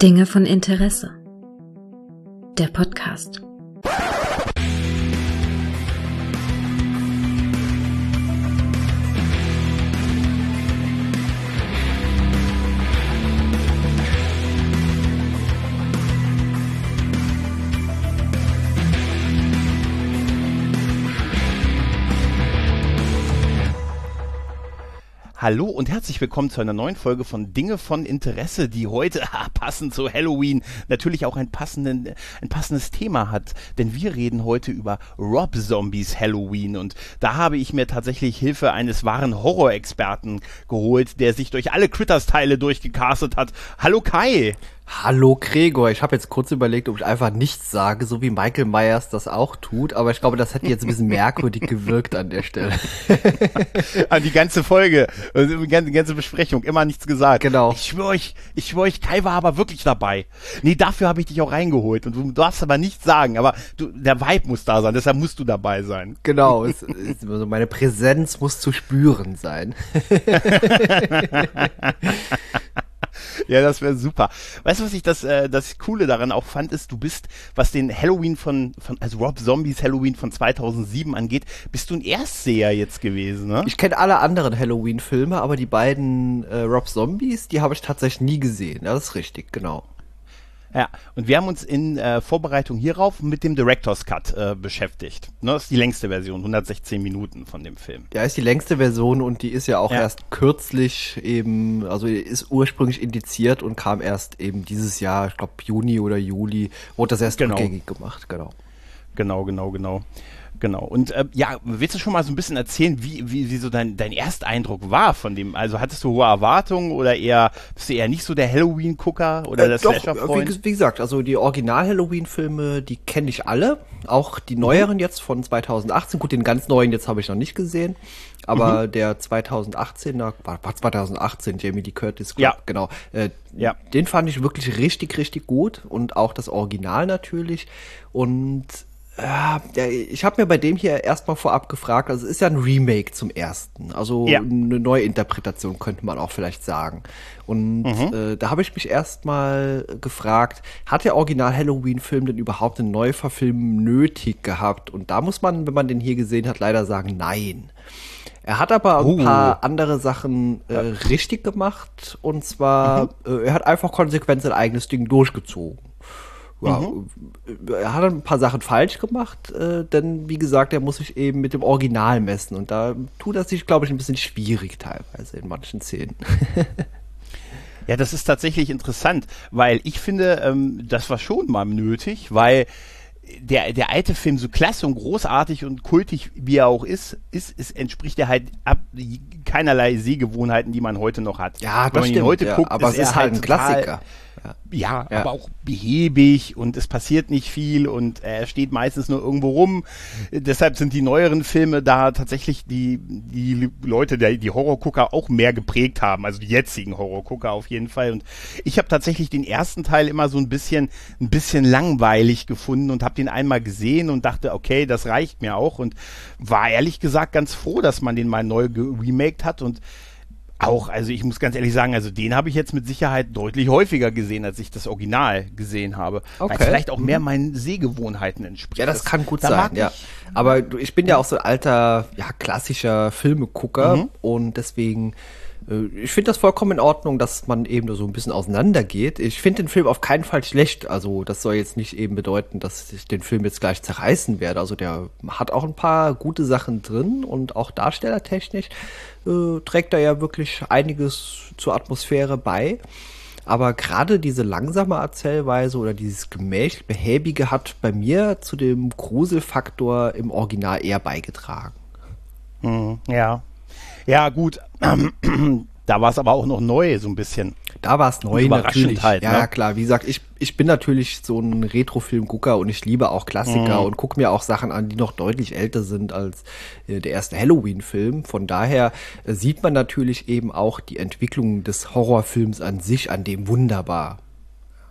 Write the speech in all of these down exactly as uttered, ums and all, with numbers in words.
Dinge von Interesse. Der Podcast. Hallo und herzlich willkommen zu einer neuen Folge von Dinge von Interesse, die heute passend zu Halloween natürlich auch ein, passenden, ein passendes Thema hat. Denn wir reden heute über Rob Zombies Halloween und da habe ich mir tatsächlich Hilfe eines wahren Horrorexperten geholt, der sich durch alle Critters-Teile durchgecastet hat. Hallo Kai! Hallo Gregor, ich habe jetzt kurz überlegt, ob ich einfach nichts sage, so wie Michael Myers das auch tut, aber ich glaube, das hätte jetzt ein bisschen merkwürdig gewirkt an der Stelle. An die ganze Folge, die ganze, die ganze Besprechung, immer nichts gesagt. Genau. Ich schwöre euch, ich schwöre euch, Kai war aber wirklich dabei. Nee, dafür habe ich dich auch reingeholt und du darfst aber nichts sagen, aber du, der Vibe muss da sein, deshalb musst du dabei sein. Genau, es, es, also meine Präsenz muss zu spüren sein. Ja, das wäre super. Weißt du, was ich das, äh, das Coole daran auch fand, ist, du bist, was den Halloween von, von also Rob Zombies Halloween von zweitausendsieben angeht, bist du ein Erstseher jetzt gewesen, ne? Ich kenne alle anderen Halloween-Filme, aber die beiden äh, Rob Zombies, die habe ich tatsächlich nie gesehen. Ja, das ist richtig, genau. Ja, und wir haben uns in äh, Vorbereitung hierauf mit dem Director's Cut äh, beschäftigt. Ne, das ist die längste Version, hundertsechzehn Minuten von dem Film. Ja, ist die längste Version und die ist ja auch ja. erst kürzlich eben, also ist ursprünglich indiziert und kam erst eben dieses Jahr, ich glaube Juni oder Juli, wurde das erst genau. rückgängig gemacht, genau. Genau, genau, genau. Genau. Und äh, ja, willst du schon mal so ein bisschen erzählen, wie, wie, wie so dein, dein Ersteindruck war von dem? Also hattest du hohe Erwartungen oder eher bist du eher nicht so der Halloween-Gucker oder äh, der Slasher-Freund? Wie, wie gesagt, also die Original-Halloween-Filme, die kenne ich alle. Auch die neueren jetzt von zweitausendachtzehn. Gut, den ganz neuen jetzt habe ich noch nicht gesehen. Aber mhm. der zweitausendachtzehner, war, war zweitausendachtzehn, Jamie Lee Curtis, glaub, ja. genau. Äh, ja. Den fand ich wirklich richtig, richtig gut. Und auch das Original natürlich. Und ja, ich habe mir bei dem hier erstmal vorab gefragt, also es ist ja ein Remake zum ersten, also ja. eine Neuinterpretation könnte man auch vielleicht sagen. Und mhm. äh, da habe ich mich erstmal gefragt, hat der Original-Halloween-Film denn überhaupt eine Neuverfilmung nötig gehabt? Und da muss man, wenn man den hier gesehen hat, leider sagen, nein. Er hat aber ein uh. paar andere Sachen äh, ja. richtig gemacht und zwar, mhm. äh, er hat einfach konsequent sein eigenes Ding durchgezogen. Ja, mhm. Er hat ein paar Sachen falsch gemacht, äh, denn wie gesagt, er muss sich eben mit dem Original messen und da tut er sich, glaube ich, ein bisschen schwierig teilweise in manchen Szenen. Ja, das ist tatsächlich interessant, weil ich finde, ähm, das war schon mal nötig, weil der, der alte Film, so klasse und großartig und kultig, wie er auch ist, ist, ist entspricht er halt ab keinerlei Sehgewohnheiten, die man heute noch hat. Ja, das Wenn man stimmt, ihn heute ja, guckt, aber ist es ist er halt ein halt Klassiker. Ja, ja, aber auch behäbig und es passiert nicht viel und er steht meistens nur irgendwo rum. Deshalb sind die neueren Filme da tatsächlich die, die Leute, die, die Horrorgucker auch mehr geprägt haben, also die jetzigen Horrorgucker auf jeden Fall. Und ich habe tatsächlich den ersten Teil immer so ein bisschen, ein bisschen langweilig gefunden und habe den einmal gesehen und dachte, okay, das reicht mir auch und war ehrlich gesagt ganz froh, dass man den mal neu geremaked hat und auch, also ich muss ganz ehrlich sagen, also den habe ich jetzt mit Sicherheit deutlich häufiger gesehen, als ich das Original gesehen habe. Okay. Weil es vielleicht auch mehr meinen Sehgewohnheiten entspricht. Ja, das, das kann gut da sein, ja. Aber ich bin ja auch so ein alter, ja, klassischer Filmegucker mhm. und deswegen, äh, ich finde das vollkommen in Ordnung, dass man eben so ein bisschen auseinandergeht. Ich finde den Film auf keinen Fall schlecht, also das soll jetzt nicht eben bedeuten, dass ich den Film jetzt gleich zerreißen werde. Also der hat auch ein paar gute Sachen drin und auch darstellertechnisch Äh, trägt da ja wirklich einiges zur Atmosphäre bei. Aber gerade diese langsame Erzählweise oder dieses gemächlich Behäbige hat bei mir zu dem Gruselfaktor im Original eher beigetragen. Hm, ja. Ja, gut. Da war es aber auch noch neu, so ein bisschen. Da war es neu, natürlich. Halt, ja, ne? ja, klar. Wie gesagt, ich, ich bin natürlich so ein Retro-Film-Gucker und ich liebe auch Klassiker mhm. und gucke mir auch Sachen an, die noch deutlich älter sind als äh, der erste Halloween-Film. Von daher äh, sieht man natürlich eben auch die Entwicklung des Horrorfilms an sich, an dem wunderbar.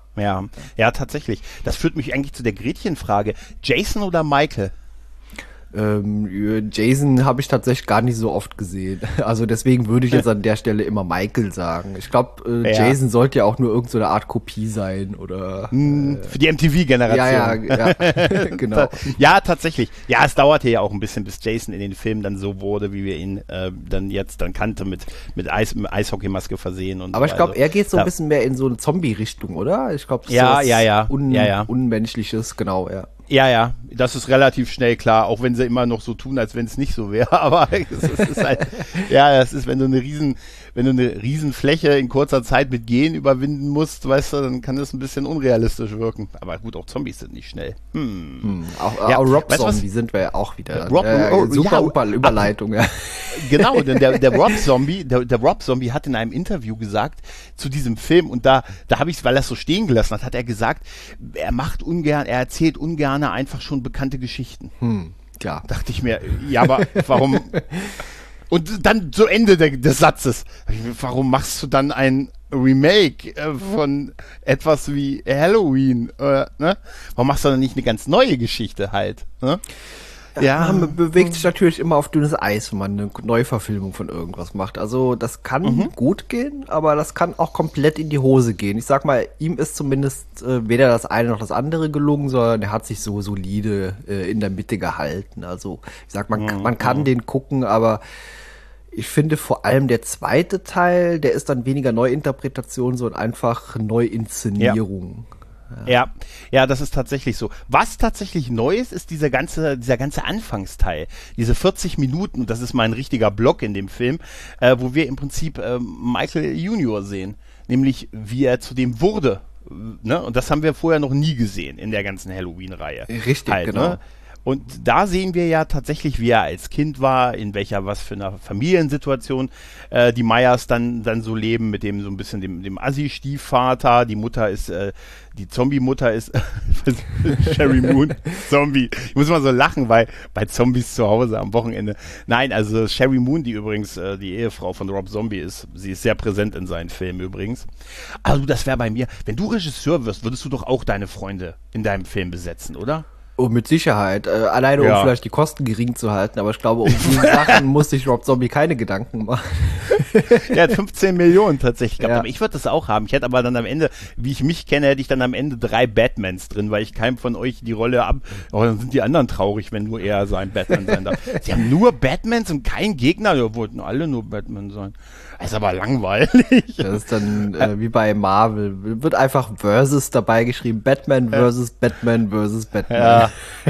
Ja, ja, tatsächlich. Das führt mich eigentlich zu der Gretchenfrage. Jason oder Michael? Ähm, Jason habe ich tatsächlich gar nicht so oft gesehen. Also deswegen würde ich jetzt an der Stelle immer Michael sagen. Ich glaube, äh, ja. Jason sollte ja auch nur irgend so eine Art Kopie sein oder äh, für die M T V-Generation. Ja, ja, ja, genau. Ja, tatsächlich. Ja, es dauerte ja auch ein bisschen, bis Jason in den Filmen dann so wurde, wie wir ihn äh, dann jetzt dann kannte, mit mit, Eis, mit Eishockeymaske versehen und Aber so. ich glaube, also, er geht so ein bisschen mehr in so eine Zombie-Richtung, oder? Ich glaube, ja, ja, ja. Un- ja, ja. Unmenschliches, genau, ja. Ja, ja, das ist relativ schnell klar, auch wenn sie immer noch so tun, als wenn es nicht so wäre, aber es ist, es ist halt, ja, das ist, wenn du eine riesen, wenn du eine riesen Fläche in kurzer Zeit mit Gehen überwinden musst, weißt du, dann kann das ein bisschen unrealistisch wirken. Aber gut, auch Zombies sind nicht schnell. Hm. Hm, auch ja, auch Rob weißt du Zombie sind wir ja auch wieder. Rob, äh, oh, super ja, Über- Überleitung, ja. Genau, denn der, der Rob Zombie, der, der Rob Zombie hat in einem Interview gesagt zu diesem Film, und da, da habe ich es, weil er es so stehen gelassen hat, hat er gesagt, er macht ungern, er erzählt ungern einfach schon bekannte Geschichten. Hm, klar. Dachte ich mir, ja, aber warum? Und dann zu Ende de, des Satzes, warum machst du dann ein Remake äh, von etwas wie Halloween? Äh, ne? Warum machst du dann nicht eine ganz neue Geschichte halt? Ne? Ja, man bewegt sich natürlich immer auf dünnes Eis, wenn man eine Neuverfilmung von irgendwas macht. Also das kann mhm. gut gehen, aber das kann auch komplett in die Hose gehen. Ich sag mal, ihm ist zumindest äh, weder das eine noch das andere gelungen, sondern er hat sich so solide äh, in der Mitte gehalten. Also ich sag, man, mhm. man kann mhm. den gucken, aber ich finde vor allem der zweite Teil, der ist dann weniger Neuinterpretation, sondern einfach Neuinszenierung. Ja. Ja, ja, das ist tatsächlich so. Was tatsächlich neu ist, ist dieser ganze, dieser ganze Anfangsteil. Diese vierzig Minuten, und das ist mein richtiger Block in dem Film, äh, wo wir im Prinzip äh, Michael Junior sehen. Nämlich, wie er zu dem wurde. Ne? Und das haben wir vorher noch nie gesehen in der ganzen Halloween-Reihe. Richtig, halt, genau. Ne? Und da sehen wir ja tatsächlich, wie er als Kind war, in welcher, was für einer Familiensituation äh, die Meyers dann dann so leben, mit dem so ein bisschen dem, dem Assi-Stiefvater. Die Mutter ist, äh, die Zombie-Mutter ist Sherry Moon, Zombie. Ich muss mal so lachen, weil bei Zombies zu Hause am Wochenende. Nein, also Sherry Moon, die übrigens äh, die Ehefrau von Rob Zombie ist, sie ist sehr präsent in seinen Filmen übrigens. Also das wäre bei mir, wenn du Regisseur wirst, würdest du doch auch deine Freunde in deinem Film besetzen, oder? Oh, mit Sicherheit. Äh, alleine, ja. um vielleicht die Kosten gering zu halten. Aber ich glaube, um die Sachen muss sich Rob Zombie keine Gedanken machen. Er hat fünfzehn Millionen tatsächlich gehabt. Ja. Aber ich würde das auch haben. Ich hätte aber dann am Ende, wie ich mich kenne, hätte ich dann am Ende drei Batmans drin, weil ich keinem von euch die Rolle ab... Oh, dann sind die anderen traurig, wenn nur er so ein Batman sein darf. Sie haben nur Batmans und keinen Gegner. Ja, wollten alle nur Batman sein. Das ist aber langweilig. Das ist dann äh, wie bei Marvel. Wird einfach Versus dabei geschrieben. Batman versus ja. Batman versus Batman. Ja,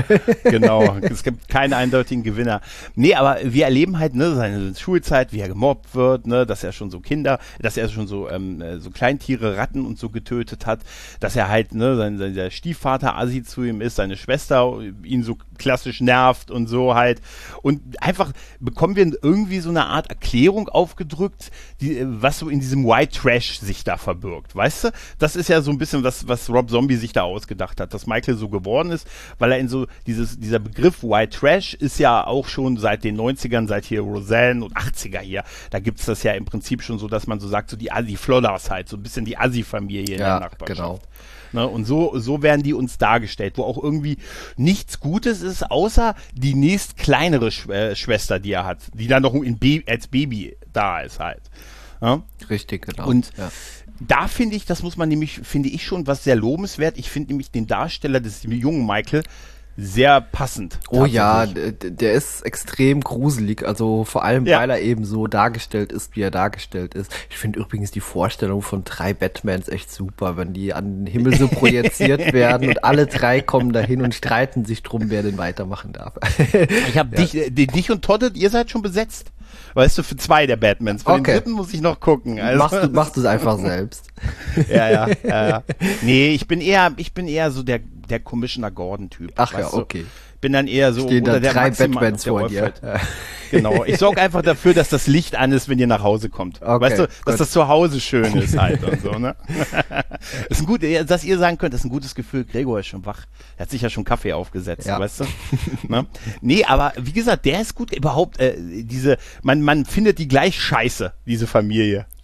genau. Es gibt keinen eindeutigen Gewinner. Nee, aber wir erleben halt, ne, seine Schulzeit, wie er gemobbt wird, ne, dass er schon so Kinder, dass er schon so, ähm, so Kleintiere, Ratten und so getötet hat, dass er halt, ne, sein, sein der Stiefvater Assi zu ihm ist, seine Schwester ihn so klassisch nervt und so halt. Und einfach bekommen wir irgendwie so eine Art Erklärung aufgedrückt, die, was so in diesem White Trash sich da verbirgt, weißt du? Das ist ja so ein bisschen was, was Rob Zombie sich da ausgedacht hat, dass Michael so geworden ist, weil er in so, dieses, dieser Begriff White Trash ist ja auch schon seit den neunzigern, seit hier Roseanne und achtziger hier, da gibt's das ja im Prinzip schon so, dass man so sagt, so die Assi-Flodders halt, so ein bisschen die Assi-Familie in ja, der Nachbarschaft. Genau. Ne, und so, so werden die uns dargestellt, wo auch irgendwie nichts Gutes ist, außer die nächst kleinere Sch- äh, Schwester, die er hat, die dann noch in Be- als Baby da ist halt. Ja? Richtig, genau. Und ja. da finde ich, das muss man nämlich, finde ich schon was sehr lobenswert. Ich finde nämlich den Darsteller des jungen Michael sehr passend. Oh ja, der, der ist extrem gruselig, also vor allem, ja. weil er eben so dargestellt ist, wie er dargestellt ist. Ich finde übrigens die Vorstellung von drei Batmans echt super, wenn die an den Himmel so projiziert werden und alle drei kommen dahin und streiten sich drum, wer denn weitermachen darf. Ich habe ja. dich, dich und Todd, ihr seid schon besetzt. Weißt du, für zwei der Batmans. Für okay. den dritten muss ich noch gucken. Also, machst du, machst du es einfach selbst. Ja, ja, ja. Nee, ich bin eher, ich bin eher so der, der Commissioner Gordon-Typ. Ach ja, okay. Du? Bin dann eher so Stehen oder da der drei Maximal Batmans vor dir. Ja. Genau. Ich sorge einfach dafür, dass das Licht an ist, wenn ihr nach Hause kommt. Okay, weißt du, dass gut. das zu Hause schön ist halt und so, ne? Das ist ein gut, dass ihr sagen könnt, das ist ein gutes Gefühl. Gregor ist schon wach. Er hat sich ja schon Kaffee aufgesetzt, ja. weißt du? Ne? Nee, aber wie gesagt, der ist gut. Überhaupt, äh, diese, man, man findet die gleich scheiße, diese Familie.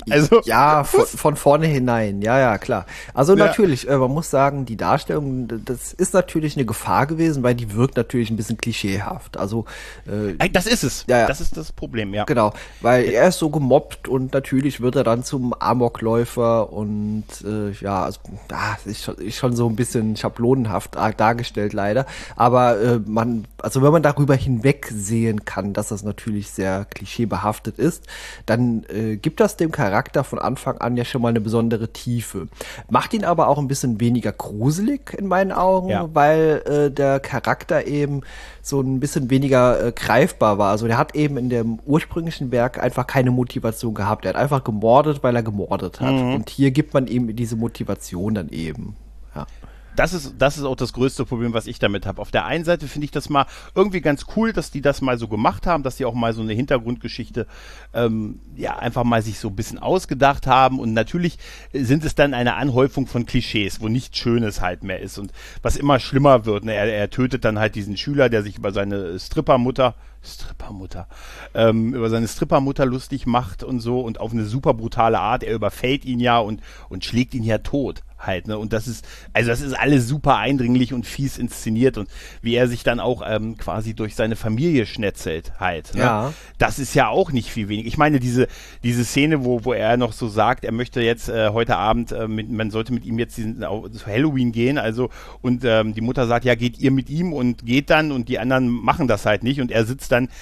Also ja, von, von vorne hinein, ja, ja, klar. Also ja. natürlich, äh, man muss sagen, die Darstellung, das ist natürlich eine Gefahr gewesen, weil die wirkt natürlich ein bisschen klischeehaft. Also äh, das ist es, ja, das ist das Problem, ja. Genau, weil er ist so gemobbt und natürlich wird er dann zum Amokläufer und äh, ja, also, ah, ist, schon, ist schon so ein bisschen schablonenhaft dargestellt leider, aber äh, man, also wenn man darüber hinwegsehen kann, dass das natürlich sehr klischeebehaftet ist, dann äh, gibt das dem Charakter von Anfang an ja schon mal eine besondere Tiefe. Macht ihn aber auch ein bisschen weniger gruselig in meinen Augen, ja. weil äh, der Charakter eben so ein bisschen weniger äh, greifbar war. Also der hat eben in dem ursprünglichen Werk einfach keine Motivation gehabt. Er hat einfach gemordet, weil er gemordet hat. Mhm. Und hier gibt man ihm diese Motivation dann eben. Ja. Das ist, das ist auch das größte Problem, was ich damit habe. Auf der einen Seite finde ich das mal irgendwie ganz cool, dass die das mal so gemacht haben, dass die auch mal so eine Hintergrundgeschichte ähm, ja einfach mal sich so ein bisschen ausgedacht haben. Und natürlich sind es dann eine Anhäufung von Klischees, wo nichts Schönes halt mehr ist und was immer schlimmer wird. Ne? Er, er tötet dann halt diesen Schüler, der sich über seine Strippermutter Strippermutter, ähm, über seine Strippermutter lustig macht und so und auf eine super brutale Art. Er überfällt ihn ja und, und schlägt ihn ja tot. Halt, ne? Und das ist, also das ist alles super eindringlich und fies inszeniert und wie er sich dann auch ähm, quasi durch seine Familie schnetzelt halt. Ne? Ja. Das ist ja auch nicht viel wenig. Ich meine, diese, diese Szene, wo, wo er noch so sagt, er möchte jetzt äh, heute Abend, äh, mit, man sollte mit ihm jetzt diesen, äh, zu Halloween gehen, also und ähm, die Mutter sagt, ja, geht ihr mit ihm und geht dann und die anderen machen das halt nicht und er sitzt dann,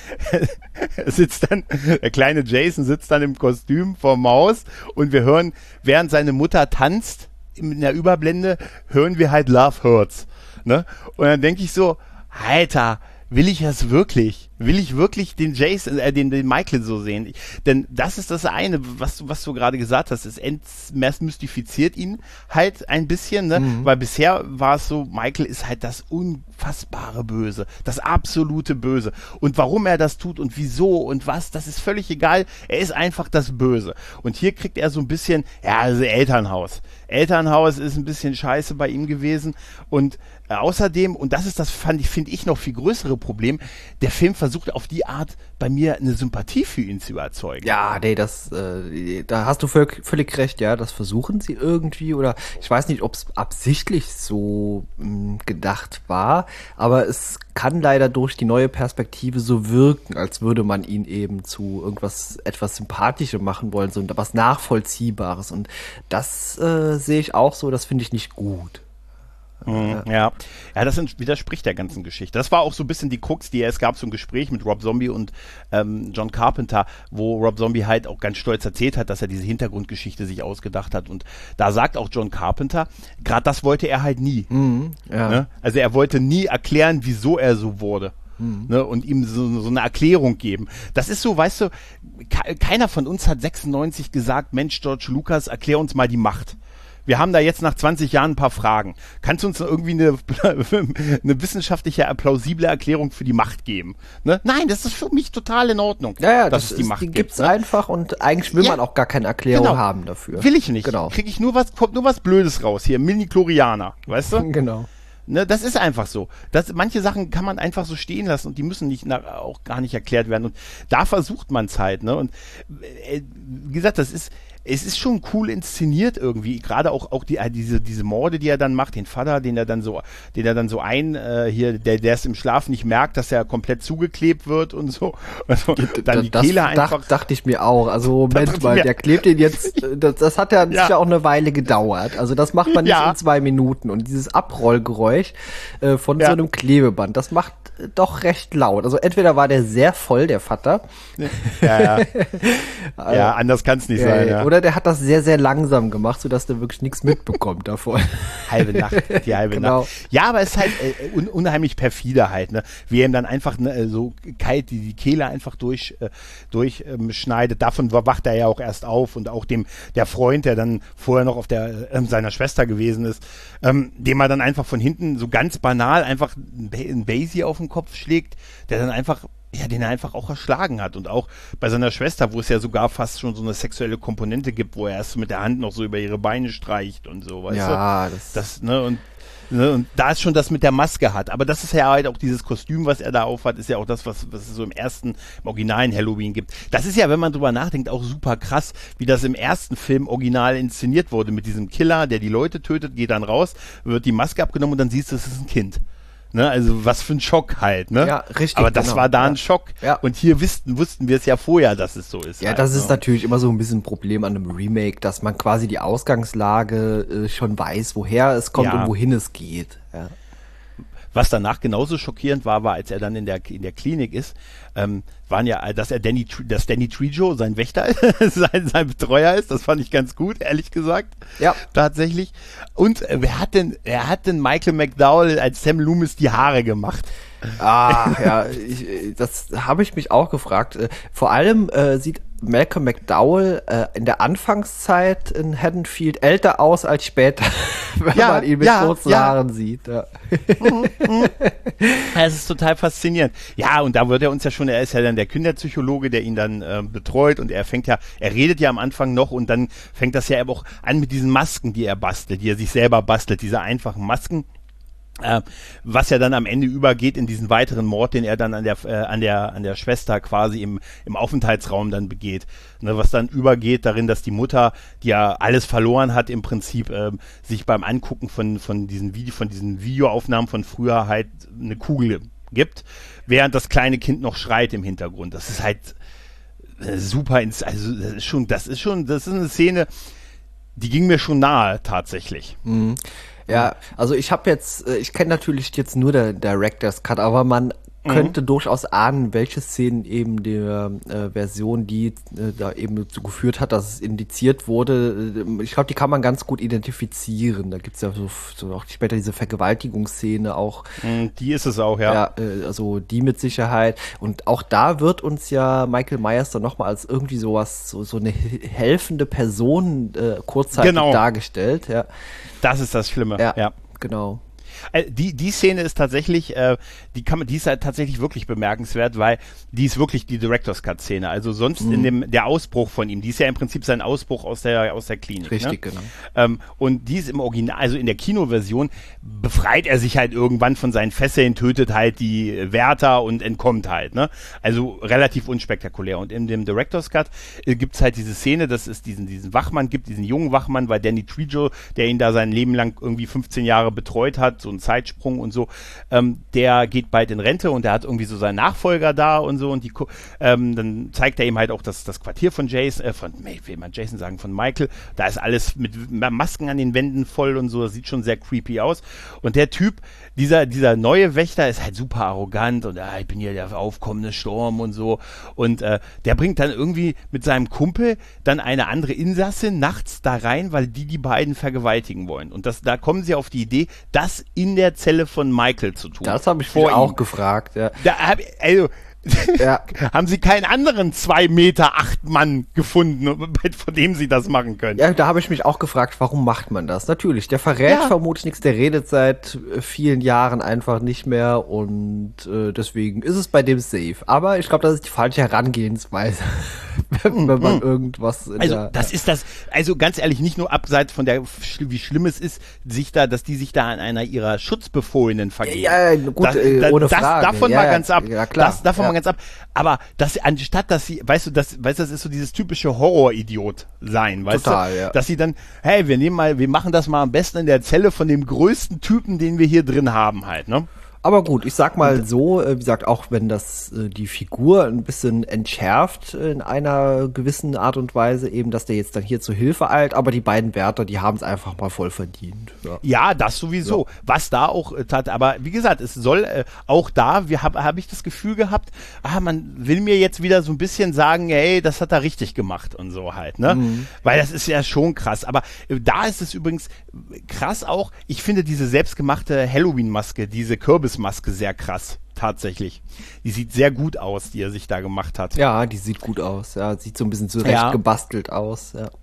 er sitzt dann, der kleine Jason sitzt dann im Kostüm vorm Haus und wir hören, während seine Mutter tanzt, in der Überblende hören wir halt Love Hurts, ne? Und dann denke ich so, Alter, will ich das wirklich? Will ich wirklich den Jason, äh, den, den Michael so sehen? Ich, denn das ist das eine, was, was du gerade gesagt hast, es entmystifiziert ihn halt ein bisschen, ne? Mhm. Weil bisher war es so, Michael ist halt das unfassbare Böse, das absolute Böse. Und warum er das tut und wieso und was, das ist völlig egal. Er ist einfach das Böse. Und hier kriegt er so ein bisschen, ja, also Elternhaus. Elternhaus ist ein bisschen scheiße bei ihm gewesen und äh, außerdem, und das ist das, fand ich, finde ich, noch viel größere Problem, der Film versucht auf die Art bei mir eine Sympathie für ihn zu überzeugen. Ja, nee, das, äh, da hast du völlig, völlig recht, ja, das versuchen sie irgendwie oder ich weiß nicht, ob es absichtlich so mh, gedacht war, aber es kann leider durch die neue Perspektive so wirken, als würde man ihn eben zu irgendwas etwas Sympathischem machen wollen, so was Nachvollziehbares und das äh, sehe ich auch so, das finde ich nicht gut. Mhm, ja. ja, das widerspricht der ganzen Geschichte. Das war auch so ein bisschen die Krux, die es gab, so ein Gespräch mit Rob Zombie und ähm, John Carpenter, wo Rob Zombie halt auch ganz stolz erzählt hat, dass er diese Hintergrundgeschichte sich ausgedacht hat und da sagt auch John Carpenter, gerade das wollte er halt nie. Mhm, ja. Ne? Also er wollte nie erklären, wieso er so wurde. Mhm. Ne, und ihm so, so eine Erklärung geben. Das ist so, weißt du, ke- keiner von uns hat sechsundneunzig gesagt, Mensch, George Lucas, erklär uns mal die Macht. Wir haben da jetzt nach zwanzig Jahren ein paar Fragen. Kannst du uns irgendwie eine, eine wissenschaftliche, plausible Erklärung für die Macht geben? Ne? Nein, das ist für mich total in Ordnung, ja, ja, dass das es die ist, Macht die gibt. gibt's Ne? einfach und eigentlich will ja, man auch gar keine Erklärung genau. haben dafür. Will ich nicht. Genau. Kriege ich nur was, kommt nur was Blödes raus hier, Mini-Chlorianer, weißt du? Genau. Ne, das ist einfach so. Das, manche Sachen kann man einfach so stehen lassen und die müssen nicht na, auch gar nicht erklärt werden. Und da versucht man es halt. Ne? Und äh, wie gesagt, das ist es ist schon cool inszeniert irgendwie, gerade auch auch die diese diese Morde, die er dann macht, den Vater, den er dann so, den er dann so ein äh, hier, der der es im Schlaf nicht merkt, dass er komplett zugeklebt wird und so, also dann die das Kehle dacht, einfach. Dachte ich mir auch. Also Moment mal, mir, der klebt ihn jetzt. Das, das hat ja, ja. sicher auch eine Weile gedauert. Also das macht man nicht ja. in zwei Minuten und dieses Abrollgeräusch äh, von ja. so einem Klebeband, das macht äh, doch recht laut. Also entweder war der sehr voll, der Vater. Ja, ja. ja, anders kann es nicht äh, sein. Ja. Oder der hat das sehr sehr langsam gemacht, sodass der wirklich nichts mitbekommt davon. Halbe Nacht, die halbe genau. Nacht. Ja, aber es ist halt äh, un- unheimlich perfide halt, ne? Wie er ihm dann einfach ne, so kalt die, die Kehle einfach durch äh, durchschneidet. Ähm, Davon wacht er ja auch erst auf und auch dem der Freund, der dann vorher noch auf der äh, seiner Schwester gewesen ist, ähm, dem er dann einfach von hinten so ganz banal einfach ein Basie auf den Kopf schlägt, der dann einfach Ja, den er einfach auch erschlagen hat. Und auch bei seiner Schwester, wo es ja sogar fast schon so eine sexuelle Komponente gibt, wo er erst mit der Hand noch so über ihre Beine streicht und so, weißt ja, du? das, das ne, und, ne, und da ist schon das mit der Maske hat. Aber das ist ja halt auch dieses Kostüm, was er da aufhat, ist ja auch das, was, was es so im ersten, im originalen Halloween gibt. Das ist ja, wenn man drüber nachdenkt, auch super krass, wie das im ersten Film original inszeniert wurde mit diesem Killer, der die Leute tötet, geht dann raus, wird die Maske abgenommen und dann siehst du, es ist ein Kind. Ne, also was für ein Schock halt, ne? Ja, richtig. Aber das genau. war da ja. ein Schock. Ja. Und hier wussten, wussten wir es ja vorher, dass es so ist. Ja, halt, das ist ne? natürlich immer so ein bisschen ein Problem an einem Remake, dass man quasi die Ausgangslage äh, schon weiß, woher es kommt Ja. und wohin es geht. Ja. Was danach genauso schockierend war, war, als er dann in der in der Klinik ist, ähm, waren ja, dass er Danny, dass Danny Trejo sein Wächter, sein, sein Betreuer ist. Das fand ich ganz gut, ehrlich gesagt. Ja. Tatsächlich. Und äh, wer hat denn, er hat denn Michael McDowell als Sam Loomis die Haare gemacht? Ah, ja, ich, das habe ich mich auch gefragt. Äh, Vor allem äh, sieht Malcolm McDowell äh, in der Anfangszeit in Haddonfield älter aus als später, wenn Ja, man ihn mit ja, kurzen ja. Haaren sieht. Ja. Es ist total faszinierend. Ja, und da wird er uns ja schon, er ist ja dann der Kinderpsychologe, der ihn dann äh, betreut und er fängt ja, er redet ja am Anfang noch und dann fängt das ja auch an mit diesen Masken, die er bastelt, die er sich selber bastelt, diese einfachen Masken. Äh, was ja dann am Ende übergeht in diesen weiteren Mord, den er dann an der äh, an der an der Schwester quasi im im Aufenthaltsraum dann begeht, ne, was dann übergeht darin, dass die Mutter, die ja alles verloren hat im Prinzip, äh, sich beim Angucken von von diesen Video von diesen Videoaufnahmen von früher halt eine Kugel gibt, während das kleine Kind noch schreit im Hintergrund. Das ist halt äh, super, ins, also das ist schon das ist schon das ist eine Szene, die ging mir schon nahe tatsächlich. Mhm. Ja, also ich habe jetzt, äh, ich kenne natürlich jetzt nur der Director's Cut, aber man Mhm. könnte durchaus ahnen, welche Szenen eben der äh, Version, die äh, da eben dazu geführt hat, dass es indiziert wurde, äh, ich glaube, die kann man ganz gut identifizieren. Da gibt's ja so, so auch später diese Vergewaltigungsszene auch. Mhm, die ist es auch, ja. Ja, äh, also die mit Sicherheit. Und auch da wird uns ja Michael Myers dann nochmal als irgendwie sowas, so, so eine helfende Person äh, kurzzeitig Genau. dargestellt. Ja, Das ist das Schlimme, ja, ja. genau. Äh, Die, die Szene ist tatsächlich, äh, die kann man, die ist halt tatsächlich wirklich bemerkenswert, weil die ist wirklich die Director's Cut Szene. Also sonst Mhm. in dem, der Ausbruch von ihm, die ist ja im Prinzip sein Ausbruch aus der, aus der Klinik. Richtig, ne? genau. Ähm, und die ist im Original, also in der Kinoversion, befreit er sich halt irgendwann von seinen Fesseln, tötet halt die Wärter und entkommt halt, ne? Also relativ unspektakulär. Und in dem Director's Cut äh, gibt's halt diese Szene, dass es diesen, diesen Wachmann gibt, diesen jungen Wachmann, weil Danny Trejo, der ihn da sein Leben lang irgendwie fünfzehn Jahre betreut hat, so ein Zeitsprung und so, ähm, der geht bald in Rente und der hat irgendwie so seinen Nachfolger da und so und die, ähm, dann zeigt er ihm halt auch das, das Quartier von Jason, äh, von, will man Jason sagen, von Michael, da ist alles mit Masken an den Wänden voll und so, das sieht schon sehr creepy aus und der Typ, dieser, dieser neue Wächter ist halt super arrogant und ah, ich bin hier der aufkommende Sturm und so und äh, der bringt dann irgendwie mit seinem Kumpel dann eine andere Insassin nachts da rein, weil die die beiden vergewaltigen wollen und das, da kommen sie auf die Idee, das in der Zelle von Michael zu tun. Das habe ich vor mich auch ihm. gefragt, ja. Da hab, also, Ja. haben sie keinen anderen zwei Meter acht Mann gefunden, von dem sie das machen können. Ja, da habe ich mich auch gefragt, warum macht man das? Natürlich, der verrät Ja. vermutlich nichts, der redet seit äh, vielen Jahren einfach nicht mehr und äh, deswegen ist es bei dem safe. Aber ich glaube, das ist die falsche Herangehensweise, wenn, wenn man irgendwas in Also der, das ist das, also ganz ehrlich, nicht nur abseits von der, wie schlimm es ist, sich da, dass die sich da an einer ihrer Schutzbefohlenen vergehen. Ja, ja, gut, das, äh, das, ohne das, Frage. Davon Ja, mal ganz ab. ja, klar. Das, davon Ja. mal ganz ab. Aber das, anstatt dass sie, weißt du, das, weißt du, das ist so dieses typische Horror-Idiot sein, weißt Total, du? ja. Dass sie dann, hey, wir nehmen mal, wir machen das mal am besten in der Zelle von dem größten Typen, den wir hier drin haben halt, ne? Aber gut, ich sag mal so, äh, wie gesagt, auch wenn das äh, die Figur ein bisschen entschärft äh, in einer gewissen Art und Weise, eben, dass der jetzt dann hier zur Hilfe eilt, aber die beiden Wärter, die haben es einfach mal voll verdient. Ja. Ja, das sowieso. Was da auch äh, tat, aber wie gesagt, es soll äh, auch da, wir habe hab ich das Gefühl gehabt, ah, man will mir jetzt wieder so ein bisschen sagen, hey, das hat er richtig gemacht und so halt, ne? Mhm. Weil das ist ja schon krass. Aber äh, da ist es übrigens krass auch, ich finde diese selbstgemachte Halloween-Maske, diese Kürbismaske sehr krass. Tatsächlich. Die sieht sehr gut aus, die er sich da gemacht hat. Ja, die sieht gut aus. Ja, sieht so ein bisschen zurecht Ja. gebastelt aus. Ja.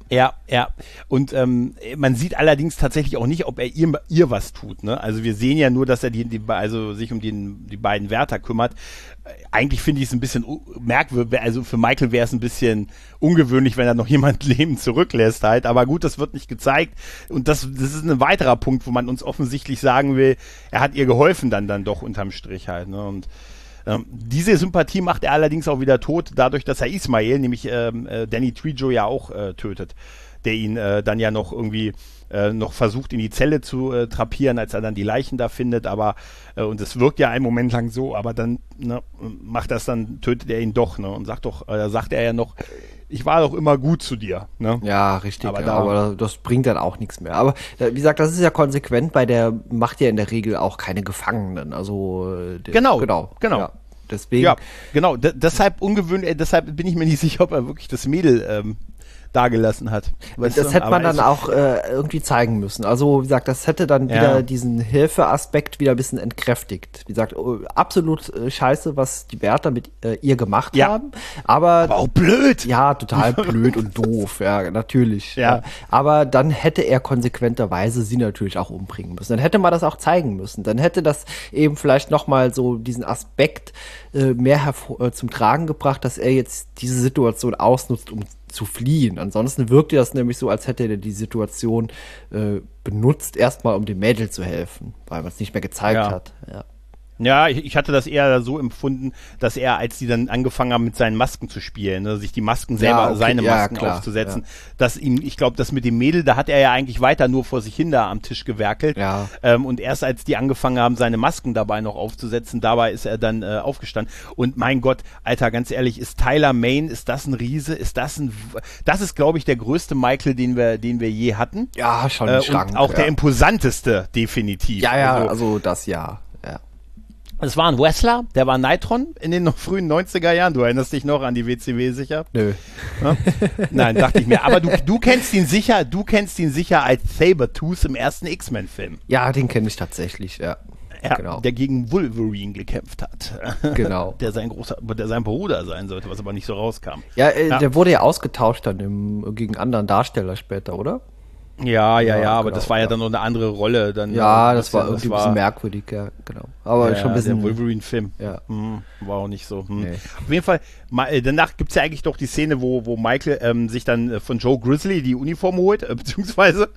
Ja, ja. Und ähm, man sieht allerdings tatsächlich auch nicht, ob er ihr, ihr was tut. Ne? Also wir sehen ja nur, dass er die, die also sich um den, die beiden Wärter kümmert. Eigentlich finde ich es ein bisschen merkwürdig. Also für Michael wäre es ein bisschen ungewöhnlich, wenn er noch jemand Leben zurücklässt halt. Aber gut, das wird nicht gezeigt. Und das, das ist ein weiterer Punkt, wo man uns offensichtlich sagen will, er hat ihr geholfen dann dann doch unterm Strich halt. Ne? Und Ähm, diese Sympathie macht er allerdings auch wieder tot, dadurch, dass er Ismael, nämlich ähm, äh, Danny Trejo, ja auch äh, tötet, der ihn äh, dann ja noch irgendwie äh, noch versucht, in die Zelle zu äh, trapieren, als er dann die Leichen da findet, aber äh, und es wirkt ja einen Moment lang so, aber dann ne, macht das dann, tötet er ihn doch, ne, und sagt doch, äh, sagt er ja noch, ich war doch immer gut zu dir. Ne? Ja, richtig, aber, ja, da, aber das bringt dann auch nichts mehr. Aber wie gesagt, das ist ja konsequent, bei der macht ja in der Regel auch keine Gefangenen. Also der, Genau, genau, genau. Ja, deswegen. Ja, genau. D- deshalb ungewöhnlich, äh, deshalb bin ich mir nicht sicher, ob er wirklich das Mädel ähm, dagelassen hat. Weißt das du? hätte man Aber dann auch äh, irgendwie zeigen müssen. Also wie gesagt, das hätte dann Ja. wieder diesen Hilfeaspekt wieder ein bisschen entkräftigt. Wie gesagt, oh, absolut äh, scheiße, was die Wärter mit äh, ihr gemacht Ja. haben. Aber, aber auch blöd. ja, total blöd und doof, ja, natürlich. Ja. Ja. Aber dann hätte er konsequenterweise sie natürlich auch umbringen müssen. Dann hätte man das auch zeigen müssen. Dann hätte das eben vielleicht nochmal so diesen Aspekt äh, mehr hervor, äh, zum Tragen gebracht, dass er jetzt diese Situation ausnutzt, um zu fliehen. Ansonsten wirkte das nämlich so, als hätte er die Situation äh, benutzt, erstmal um dem Mädel zu helfen, weil man es nicht mehr gezeigt Ja. hat. Ja. Ja, ich, ich hatte das eher so empfunden, dass er, als die dann angefangen haben, mit seinen Masken zu spielen, ne, sich die Masken selber, Ja, okay, seine ja, Masken klar, aufzusetzen, ja. dass ihm, ich glaube, das mit dem Mädel, da hat er ja eigentlich weiter nur vor sich hin da am Tisch gewerkelt. Ja. Ähm, und erst als die angefangen haben, seine Masken dabei noch aufzusetzen, dabei ist er dann äh, aufgestanden. Und mein Gott, Alter, ganz ehrlich, ist Tyler Mane, ist das ein Riese? Ist das ein, das ist, glaube ich, der größte Michael, den wir, den wir je hatten. Ja, schon Äh, ein und Schrank. auch ja. der imposanteste, definitiv. Ja, ja, Also, also das ja. ja. Es war ein Wrestler, der war Nitron in den noch frühen neunziger Jahren. Du erinnerst dich noch an die W C W sicher? Nö. Ja? Nein, dachte ich mir. Aber du, du kennst ihn sicher, du kennst ihn sicher als Sabertooth im ersten X-Men-Film. Ja, den kenne ich tatsächlich, ja. Ja, genau. der gegen Wolverine gekämpft hat. Genau. Der sein großer, der sein Bruder sein sollte, was aber nicht so rauskam. Ja, äh, Ja. der wurde ja ausgetauscht dann im, gegen anderen Darsteller später, oder? Ja, ja, ja, Ja, aber genau, das war ja, ja. dann noch eine andere Rolle. Dann, Ja, äh, das war irgendwie das ein bisschen merkwürdig, ja, genau. Aber ja, schon ein bisschen. der Wolverine-Film. Ja. Hm, war auch nicht so. Hm. Nee. Auf jeden Fall, ma- äh, danach gibt's ja eigentlich doch die Szene, wo, wo Michael ähm, sich dann äh, von Joe Grizzly die Uniform holt, äh, beziehungsweise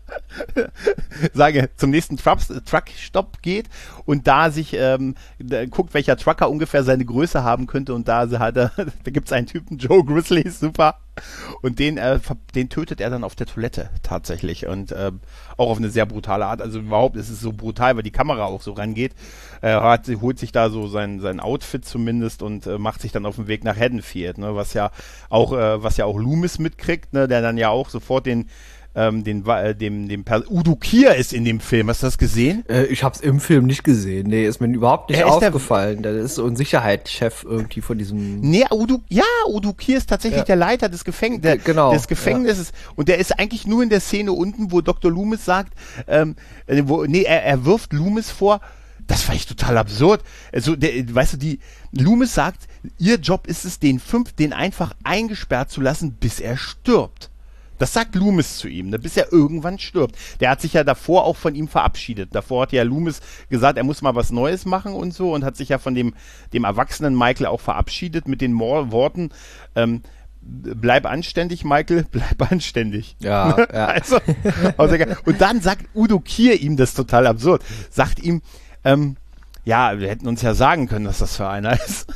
sage, zum nächsten Truck- Truck-Stop geht und da sich ähm, da guckt, welcher Trucker ungefähr seine Größe haben könnte und da hat er, da gibt's einen Typen, Joe Grizzly, ist super. Und den, äh, ver- den tötet er dann auf der Toilette tatsächlich und äh, auch auf eine sehr brutale Art. Also überhaupt ist es so brutal, weil die Kamera auch so rangeht. Er hat, holt sich da so sein, sein Outfit zumindest und äh, macht sich dann auf den Weg nach Haddonfield, ne, was ja auch, äh, was ja auch Loomis mitkriegt, ne, der dann ja auch sofort den, ähm, den, äh, dem, dem Per- Udo Kier ist in dem Film. Hast du das gesehen? Äh, ich hab's im Film nicht gesehen. Nee, ist mir überhaupt nicht Er ist der- aufgefallen. Der ist so ein Sicherheitschef irgendwie von diesem. Nee, Udo, ja, Udo Kier ist tatsächlich Ja. der Leiter des, Gefäng der, G- genau, des Gefängnisses. Und der ist eigentlich nur in der Szene unten, wo Doktor Loomis sagt, ähm, äh, wo, nee, er, er wirft Loomis vor, das fand ich total absurd. Also, der, weißt du, die, Loomis sagt, ihr Job ist es, den fünf, den einfach eingesperrt zu lassen, bis er stirbt. Das sagt Loomis zu ihm, ne, bis er irgendwann stirbt. Der hat sich ja davor auch von ihm verabschiedet. Davor hat ja Loomis gesagt, er muss mal was Neues machen und so und hat sich ja von dem, dem erwachsenen Michael auch verabschiedet mit den Mor- Worten, ähm, bleib anständig, Michael, bleib anständig. Ja, ja. Also, also, und dann sagt Udo Kier ihm, das ist total absurd, sagt ihm, ähm, ja, wir hätten uns ja sagen können, dass das für einer ist.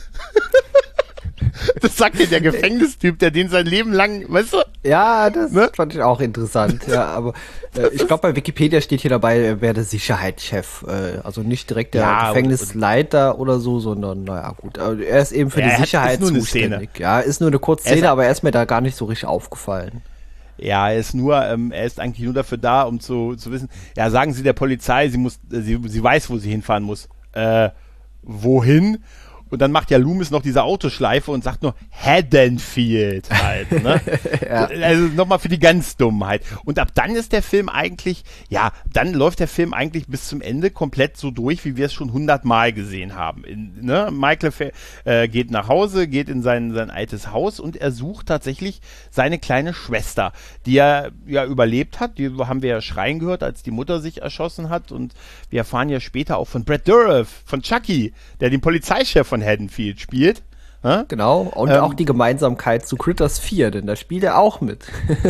Das sagt dir der Gefängnistyp, der den sein Leben lang, weißt du? Ja, das Ne? fand ich auch interessant. Ja, aber äh, ich glaube, bei Wikipedia steht hier dabei, er wäre der Sicherheitschef. Äh, also nicht direkt der Ja, Gefängnisleiter oder so, sondern, naja, gut. Aber er ist eben für Ja, er die hat- Sicherheit ist nur eine zuständig. Ja, ist nur eine Er Kurzszene, ist- aber er ist mir da gar nicht so richtig aufgefallen. Ja, er ist nur, ähm, er ist eigentlich nur dafür da, um zu, zu wissen, ja, sagen Sie der Polizei, sie muss, äh, sie, sie weiß, wo sie hinfahren muss. Äh, wohin? Und dann macht ja Loomis noch diese Autoschleife und sagt nur Haddonfield halt, ne? ja. Also nochmal für die ganz Dummheit. Und ab dann ist der Film eigentlich, ja, dann läuft der Film eigentlich bis zum Ende komplett so durch, wie wir es schon hundertmal gesehen haben. In, ne? Michael äh, geht nach Hause, geht in sein, sein altes Haus und er sucht tatsächlich seine kleine Schwester, die er ja überlebt hat. Die haben wir ja schreien gehört, als die Mutter sich erschossen hat. Und wir erfahren ja später auch von Brad Dourif, von Chucky, der den Polizeichef von Haddonfield spielt. Ja? Genau, und ähm, auch die Gemeinsamkeit zu Critters vier, denn da spielt er auch mit.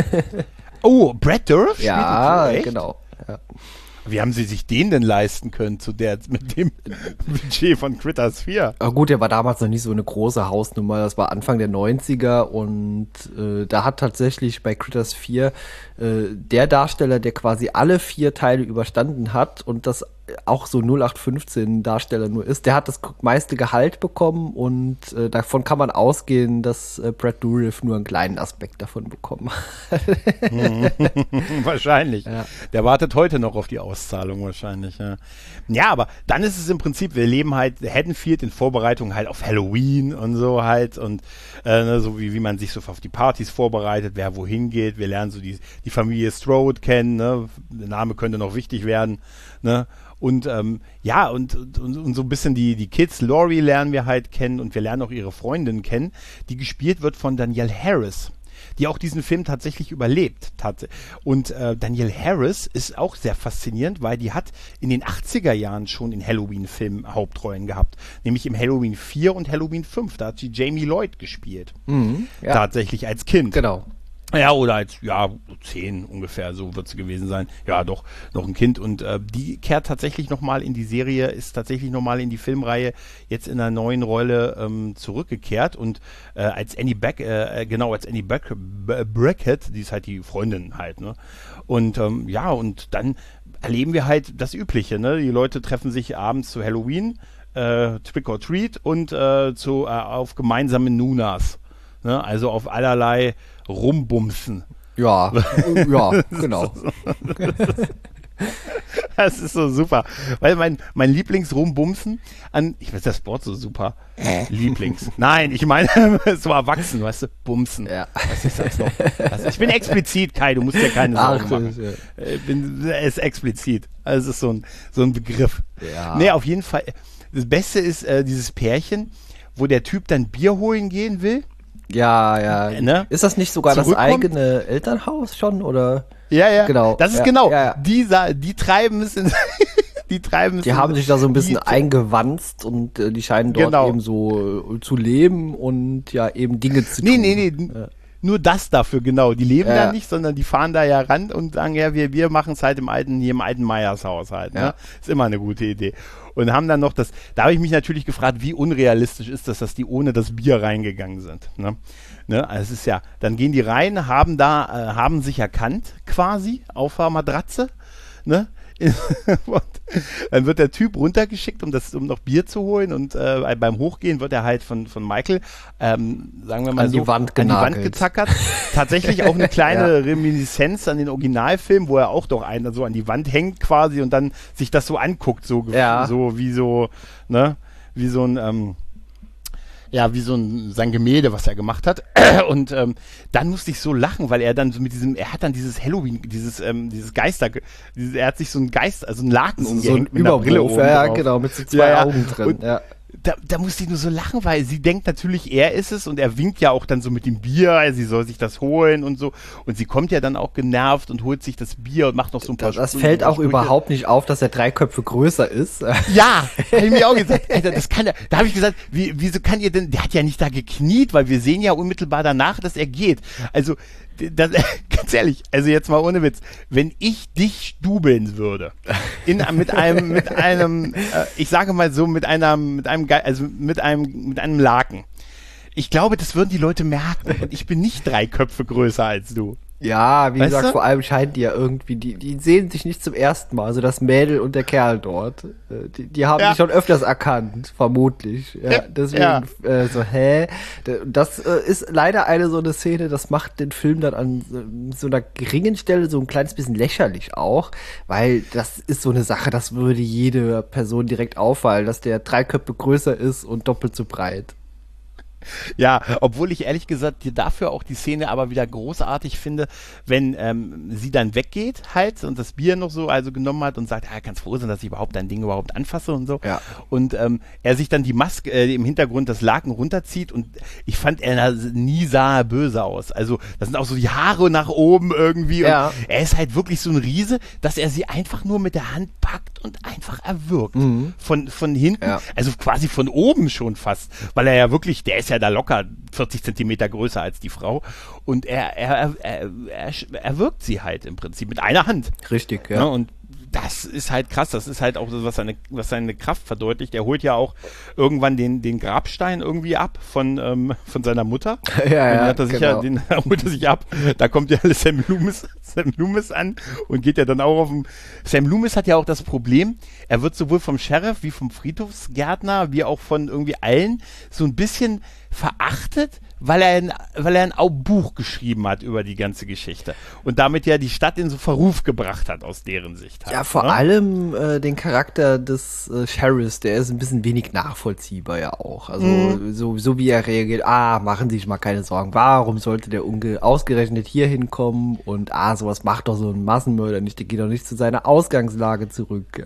Oh, Brad Dourif? Ja, genau. Ja. Wie haben sie sich den denn leisten können zu der, mit dem Budget von Critters vier? Aber gut, der war damals noch nicht so eine große Hausnummer. Das war Anfang der neunziger und äh, da hat tatsächlich bei Critters vier äh, der Darsteller, der quasi alle vier Teile überstanden hat und das auch so null acht fünfzehn Darsteller nur ist, der hat das meiste Gehalt bekommen und äh, davon kann man ausgehen, dass äh, Brad Dourif nur einen kleinen Aspekt davon bekommen hat. Wahrscheinlich. Ja. Der wartet heute noch auf die Auszahlung wahrscheinlich. Ja. ja, aber dann ist es im Prinzip, wir leben halt Haddonfield in Vorbereitung halt auf Halloween und so halt und äh, so wie, wie man sich so auf die Partys vorbereitet, wer wohin geht. Wir lernen so die, die Familie Strode kennen, ne? Der Name könnte noch wichtig werden, ne? Und ähm, ja, und, und, und so ein bisschen die, die Kids, Laurie lernen wir halt kennen und wir lernen auch ihre Freundin kennen, die gespielt wird von Danielle Harris, die auch diesen Film tatsächlich überlebt hat. Und äh, Danielle Harris ist auch sehr faszinierend, weil die hat in den achtziger Jahren schon in Halloween-Filmen Hauptrollen gehabt, nämlich im Halloween vier und Halloween fünf, da hat sie Jamie Lloyd gespielt. Mhm, ja. Tatsächlich als Kind. Genau. Ja, oder als, ja, zehn ungefähr, so wird es gewesen sein. Ja, doch, noch ein Kind. Und äh, die kehrt tatsächlich nochmal in die Serie, ist tatsächlich nochmal in die Filmreihe jetzt in einer neuen Rolle ähm, zurückgekehrt. Und äh, als Annie Beck, äh, genau, als Annie Beck, B- Brackett, die ist halt die Freundin halt, ne? Und ähm, ja, und dann erleben wir halt das Übliche, ne? Die Leute treffen sich abends zu Halloween, äh, Trick or Treat und äh, zu, äh, auf gemeinsame Nunas. Ne? Also auf allerlei Rumbumsen. Ja, ja, genau. Das ist so super. Weil mein, mein Lieblingsrumbumsen an, ich weiß das Wort so super. Lieblings. Nein, ich meine so erwachsen, weißt du, Bumsen. Ja. Was ist das noch? Also ich bin explizit, Kai, du musst ja keine Sorgen Ach, machen. ja. Ich bin, es ist explizit. Also es ist so ein, so ein Begriff. Ja. Nee, auf jeden Fall. Das Beste ist äh, dieses Pärchen, wo der Typ dann Bier holen gehen will. Ja, ja. Ne? Ist das nicht sogar das eigene Elternhaus schon, oder? Ja, ja. Genau. Das ist ja, genau. Ja, ja. Die, die treiben es in, die treiben es Die in, haben sich da so ein bisschen die, eingewanzt und äh, die scheinen dort genau. eben so äh, zu leben und ja eben Dinge zu nee, tun. Nee, nee, nee. Ja. Nur das dafür, genau. Die leben ja. da nicht, sondern die fahren da ja ran und sagen, ja, wir, wir machen es halt im alten, hier im alten Meyers Haus halt. Ne? Ja. Ist immer eine gute Idee. Und haben dann noch das, da habe ich mich natürlich gefragt, wie unrealistisch ist das, dass die ohne das Bier reingegangen sind. Ne? Ne? Also es ist ja, dann gehen die rein, haben da, äh, haben sich erkannt quasi auf der Matratze, ne? Und dann wird der Typ runtergeschickt, um das, um noch Bier zu holen und äh, beim Hochgehen wird er halt von, von Michael, ähm, sagen wir mal an so, die Wand an die Wand gezackert. Tatsächlich auch eine kleine ja. Reminiszenz an den Originalfilm, wo er auch doch einer so an die Wand hängt quasi und dann sich das so anguckt, so, ja. so wie so, ne, wie so ein, ähm, ja, wie so ein, sein Gemälde, was er gemacht hat. Und ähm, dann musste ich so lachen, weil er dann so mit diesem, er hat dann dieses Halloween, dieses, ähm, dieses Geister, dieses, er hat sich so ein Geist, also ein Laken umgehängt. So ein Überwurf, ja, genau, mit so zwei ja, Augen drin, und, ja. Da, da musste ich nur so lachen, weil sie denkt natürlich, er ist es und er winkt ja auch dann so mit dem Bier, sie soll sich das holen und so. Und sie kommt ja dann auch genervt und holt sich das Bier und macht noch so ein paar Das, das fällt auch Sprüche. Überhaupt nicht auf, dass er drei Köpfe größer ist. Ja, habe ich mir auch gesagt. Alter, das kann er. Da habe ich gesagt, wie, wieso kann ihr denn, der hat ja nicht da gekniet, weil wir sehen ja unmittelbar danach, dass er geht. Also, das, ganz ehrlich, also jetzt mal ohne Witz, wenn ich dich stubeln würde, in, mit einem, mit einem, äh, ich sage mal so, mit einer, mit einem, Ge- also mit einem, mit einem Laken. Ich glaube, das würden die Leute merken und ich bin nicht drei Köpfe größer als du. Ja, wie Weißt gesagt, du? vor allem scheint die ja irgendwie, die, die sehen sich nicht zum ersten Mal, also das Mädel und der Kerl dort. Äh, Die, die haben Ja. sich schon öfters erkannt, vermutlich. Ja, Ja. deswegen Ja. Äh, so, hä? D- Das äh, ist leider eine so eine Szene, das macht den Film dann an so- so einer geringen Stelle so ein kleines bisschen lächerlich auch, weil das ist so eine Sache, das würde jede Person direkt auffallen, dass der drei Köpfe größer ist und doppelt so breit. Ja, obwohl ich ehrlich gesagt dir dafür auch die Szene aber wieder großartig finde, wenn ähm, sie dann weggeht halt und das Bier noch so also genommen hat und sagt, ah, kannst froh sein, dass ich überhaupt dein Ding überhaupt anfasse und so. Ja. Und ähm, er sich dann die Maske äh, im Hintergrund das Laken runterzieht und ich fand, er nie sah er böse aus. Also das sind auch so die Haare nach oben irgendwie Ja. und er ist halt wirklich so ein Riese, dass er sie einfach nur mit der Hand packt und einfach erwürgt. Mhm. Von, von hinten, Ja. also quasi von oben schon fast, weil er ja wirklich, der ist ja da locker vierzig Zentimeter größer als die Frau und er, er, er, er, er wirkt sie halt im Prinzip mit einer Hand. Richtig, Ja. ja. Und das ist halt krass, das ist halt auch das, was seine, was seine Kraft verdeutlicht. Er holt ja auch irgendwann den, den Grabstein irgendwie ab von, ähm, von seiner Mutter. Ja, ja, den hat er sich ja, genau. den holt er sich ab. Da kommt ja Sam Loomis, Sam Loomis an und geht ja dann auch auf den. Sam Loomis hat ja auch das Problem, er wird sowohl vom Sheriff wie vom Friedhofsgärtner wie auch von irgendwie allen so ein bisschen verachtet, weil er ein, weil er ein Au- Buch geschrieben hat über die ganze Geschichte und damit ja die Stadt in so Verruf gebracht hat aus deren Sicht. Halt, Ja, vor ne? allem äh, den Charakter des äh, Sheriffs, der ist ein bisschen wenig nachvollziehbar ja auch. Also Mhm. so, so wie er reagiert, ah, machen Sie sich mal keine Sorgen, warum sollte der unge ausgerechnet hier hinkommen und ah, sowas macht doch so ein Massenmörder nicht, der geht doch nicht zu seiner Ausgangslage zurück.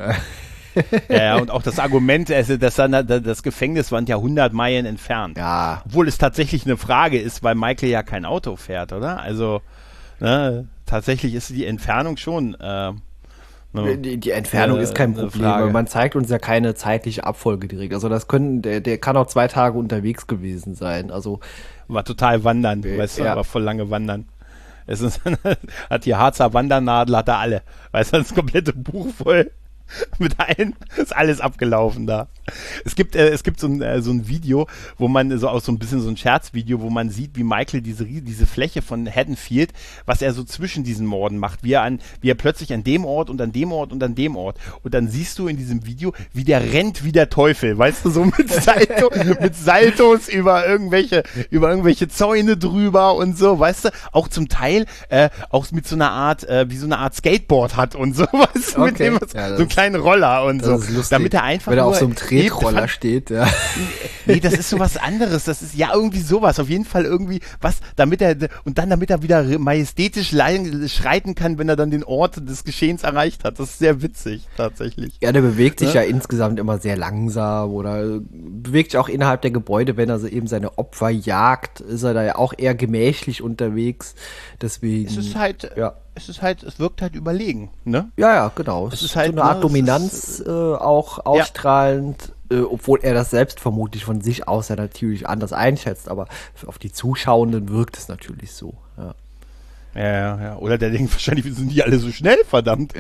Ja, ja, und auch das Argument, also das, das Gefängnis war ja hundert Meilen entfernt. Ja. Obwohl es tatsächlich eine Frage ist, weil Michael ja kein Auto fährt, oder? Also, ne, tatsächlich ist die Entfernung schon. Äh, ne, Die, die Entfernung äh, ist kein eine Problem, Frage. weil man zeigt uns ja keine zeitliche Abfolge direkt. Also das können, der, der kann auch zwei Tage unterwegs gewesen sein. Also War total wandern, Äh, weißt du, ja. war voll lange wandern. Es ist, hat die Harzer Wandernadel, hat er alle. Weißt du, das komplette Buch voll. Mit allen ist alles abgelaufen da. Es gibt äh, es gibt so ein äh, so ein Video, wo man so auch so ein bisschen so ein Scherzvideo, wo man sieht, wie Michael diese rie- diese Fläche von Haddonfield, was er so zwischen diesen Morden macht, wie er an wie er plötzlich an dem Ort und an dem Ort und an dem Ort und dann siehst du in diesem Video, wie der rennt wie der Teufel, weißt du, so mit Salto, mit Saltos über irgendwelche über irgendwelche Zäune drüber und so, weißt du, auch zum Teil äh, auch mit so einer Art äh, wie so eine Art Skateboard hat und so, weißt du, mit Okay. dem Ja, so das einen kleinen Roller und so, das ist lustig. damit er einfach Wenn er nur auf so einem Tretroller Nee, steht, ja. Nee, das ist sowas anderes. Das ist ja irgendwie sowas. Auf jeden Fall irgendwie was, damit er, und dann damit er wieder majestätisch leiden- schreiten kann, wenn er dann den Ort des Geschehens erreicht hat. Das ist sehr witzig, tatsächlich. Ja, der bewegt sich Ja. ja insgesamt immer sehr langsam oder äh, bewegt sich auch innerhalb der Gebäude, wenn er so eben seine Opfer jagt, ist er da ja auch eher gemächlich unterwegs. Deswegen. Es ist halt, ja. es ist halt, es wirkt halt überlegen, ne? Ja, ja, genau. Es ist halt, so eine Art ne, es Dominanz äh, auch ausstrahlend, äh, obwohl er das selbst vermutlich von sich aus ja natürlich anders einschätzt, aber auf die Zuschauenden wirkt es natürlich so. Ja. Ja, ja, ja. Oder der denkt wahrscheinlich, wir sind die alle so schnell, verdammt.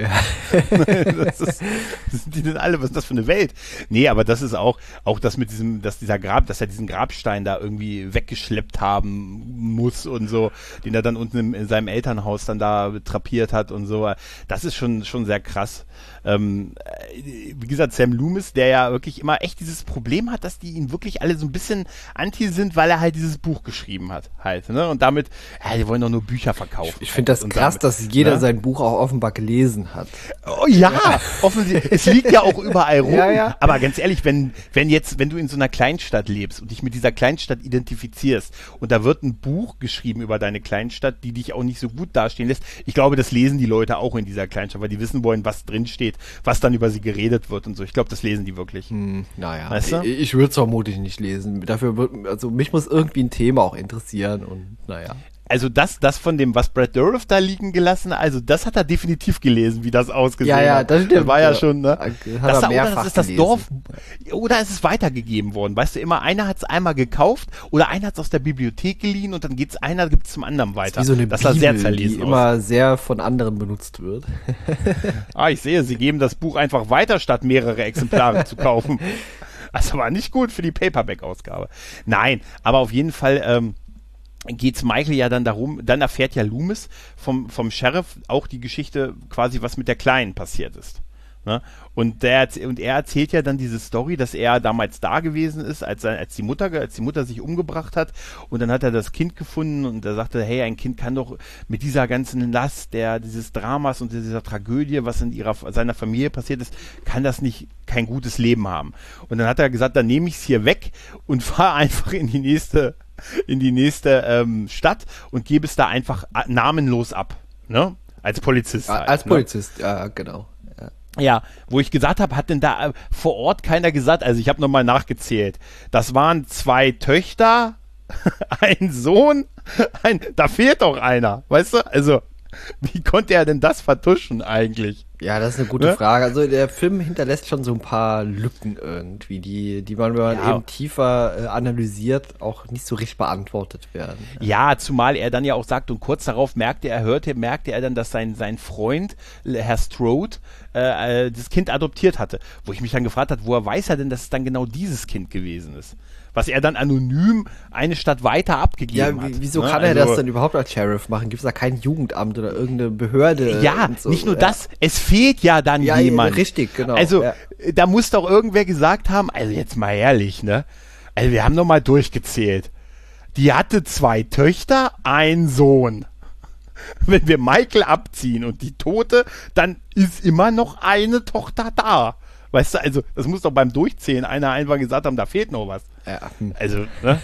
das ist, das sind die denn alle, was ist das für eine Welt? Nee, aber das ist auch, auch das mit diesem, dass dieser Grab, dass er diesen Grabstein da irgendwie weggeschleppt haben muss und so, den er dann unten im, in seinem Elternhaus dann da trapiert hat und so. Das ist schon, schon sehr krass. Ähm, wie gesagt, Sam Loomis, der ja wirklich immer echt dieses Problem hat, dass die ihn wirklich alle so ein bisschen anti sind, weil er halt dieses Buch geschrieben hat, halt, ne? Und damit, ja, die wollen doch nur Bücher verkaufen. Ich finde das Und krass, damit, dass jeder ne? sein Buch auch offenbar gelesen hat. Oh ja, offensichtlich. Es liegt ja auch überall rum. Ja, ja. Aber ganz ehrlich, wenn, wenn jetzt, wenn du in so einer Kleinstadt lebst und dich mit dieser Kleinstadt identifizierst und da wird ein Buch geschrieben über deine Kleinstadt, die dich auch nicht so gut dastehen lässt, ich glaube, das lesen die Leute auch in dieser Kleinstadt, weil die wissen wollen, was drin steht, was dann über sie geredet wird und so. Ich glaube, das lesen die wirklich. Hm, naja, Weißt du? ich, ich würde es vermutlich nicht lesen. Dafür wird, also mich muss irgendwie ein Thema auch interessieren und naja. Also das, das von dem, was Brad Dourif da liegen gelassen, also das hat er definitiv gelesen, wie das ausgesehen Ja, ja, hat. das stimmt. war ja Ja. schon, ne? Hat Das, er da, oder mehrfach das ist das gelesen. Dorf, oder es ist weitergegeben worden. Weißt du, immer einer hat es einmal gekauft oder einer hat es aus der Bibliothek geliehen und dann geht's einer gibt es zum anderen weiter. Wie so eine das Bibel, sah sehr zerlesen die aus. immer sehr von anderen benutzt wird. Ah, ich sehe, sie geben das Buch einfach weiter, statt mehrere Exemplare zu kaufen. Das war nicht gut für die Paperback-Ausgabe. Nein, aber auf jeden Fall, ähm, geht's Michael ja dann darum, dann erfährt ja Loomis vom, vom Sheriff auch die Geschichte quasi, was mit der Kleinen passiert ist. Ne? Und, der, und er erzählt ja dann diese Story, dass er damals da gewesen ist, als, als, die Mutter, als die Mutter sich umgebracht hat, und dann hat er das Kind gefunden und er sagte, hey, ein Kind kann doch mit dieser ganzen Last der, dieses Dramas und dieser Tragödie, was in ihrer, seiner Familie passiert ist, kann das nicht kein gutes Leben haben. Und dann hat er gesagt, dann nehme ich es hier weg und fahre einfach in die nächste in die nächste ähm, Stadt und gebe es da einfach namenlos ab, ne? Als Polizist. Ja, halt, als ne? Polizist, ja, genau. Ja, ja, wo ich gesagt habe, hat denn da äh, vor Ort keiner gesagt, also ich habe nochmal nachgezählt, das waren zwei Töchter, ein Sohn, ein, da fehlt doch einer, weißt du? Also, wie konnte er denn das vertuschen eigentlich? Ja, das ist eine gute Ne? Frage. Also der Film hinterlässt schon so ein paar Lücken irgendwie, die, die man, wenn man Ja. eben tiefer äh, analysiert, auch nicht so richtig beantwortet werden. Ja, zumal er dann ja auch sagt, und kurz darauf merkte er, hörte, merkte er dann, dass sein, sein Freund, Herr Strode, äh, äh, das Kind adoptiert hatte. Wo ich mich dann gefragt habe, woher weiß er denn, dass es dann genau dieses Kind gewesen ist? Was er dann anonym eine Stadt weiter abgegeben Ja, hat. wie, wieso ne? kann er Also, das denn überhaupt als Sheriff machen? Gibt es da kein Jugendamt oder irgendeine Behörde? Ja, und so? nicht nur Ja. das, es fehlt ja dann Ja, jemand. richtig, genau. Also, Ja. da muss doch irgendwer gesagt haben, also jetzt mal ehrlich, ne? Also wir haben noch mal durchgezählt. Die hatte zwei Töchter, einen Sohn. Wenn wir Michael abziehen und die Tote, dann ist immer noch eine Tochter da. Weißt du, also das muss doch beim Durchzählen einer einfach gesagt haben, da fehlt noch was. Ja. Hm. Also, ne?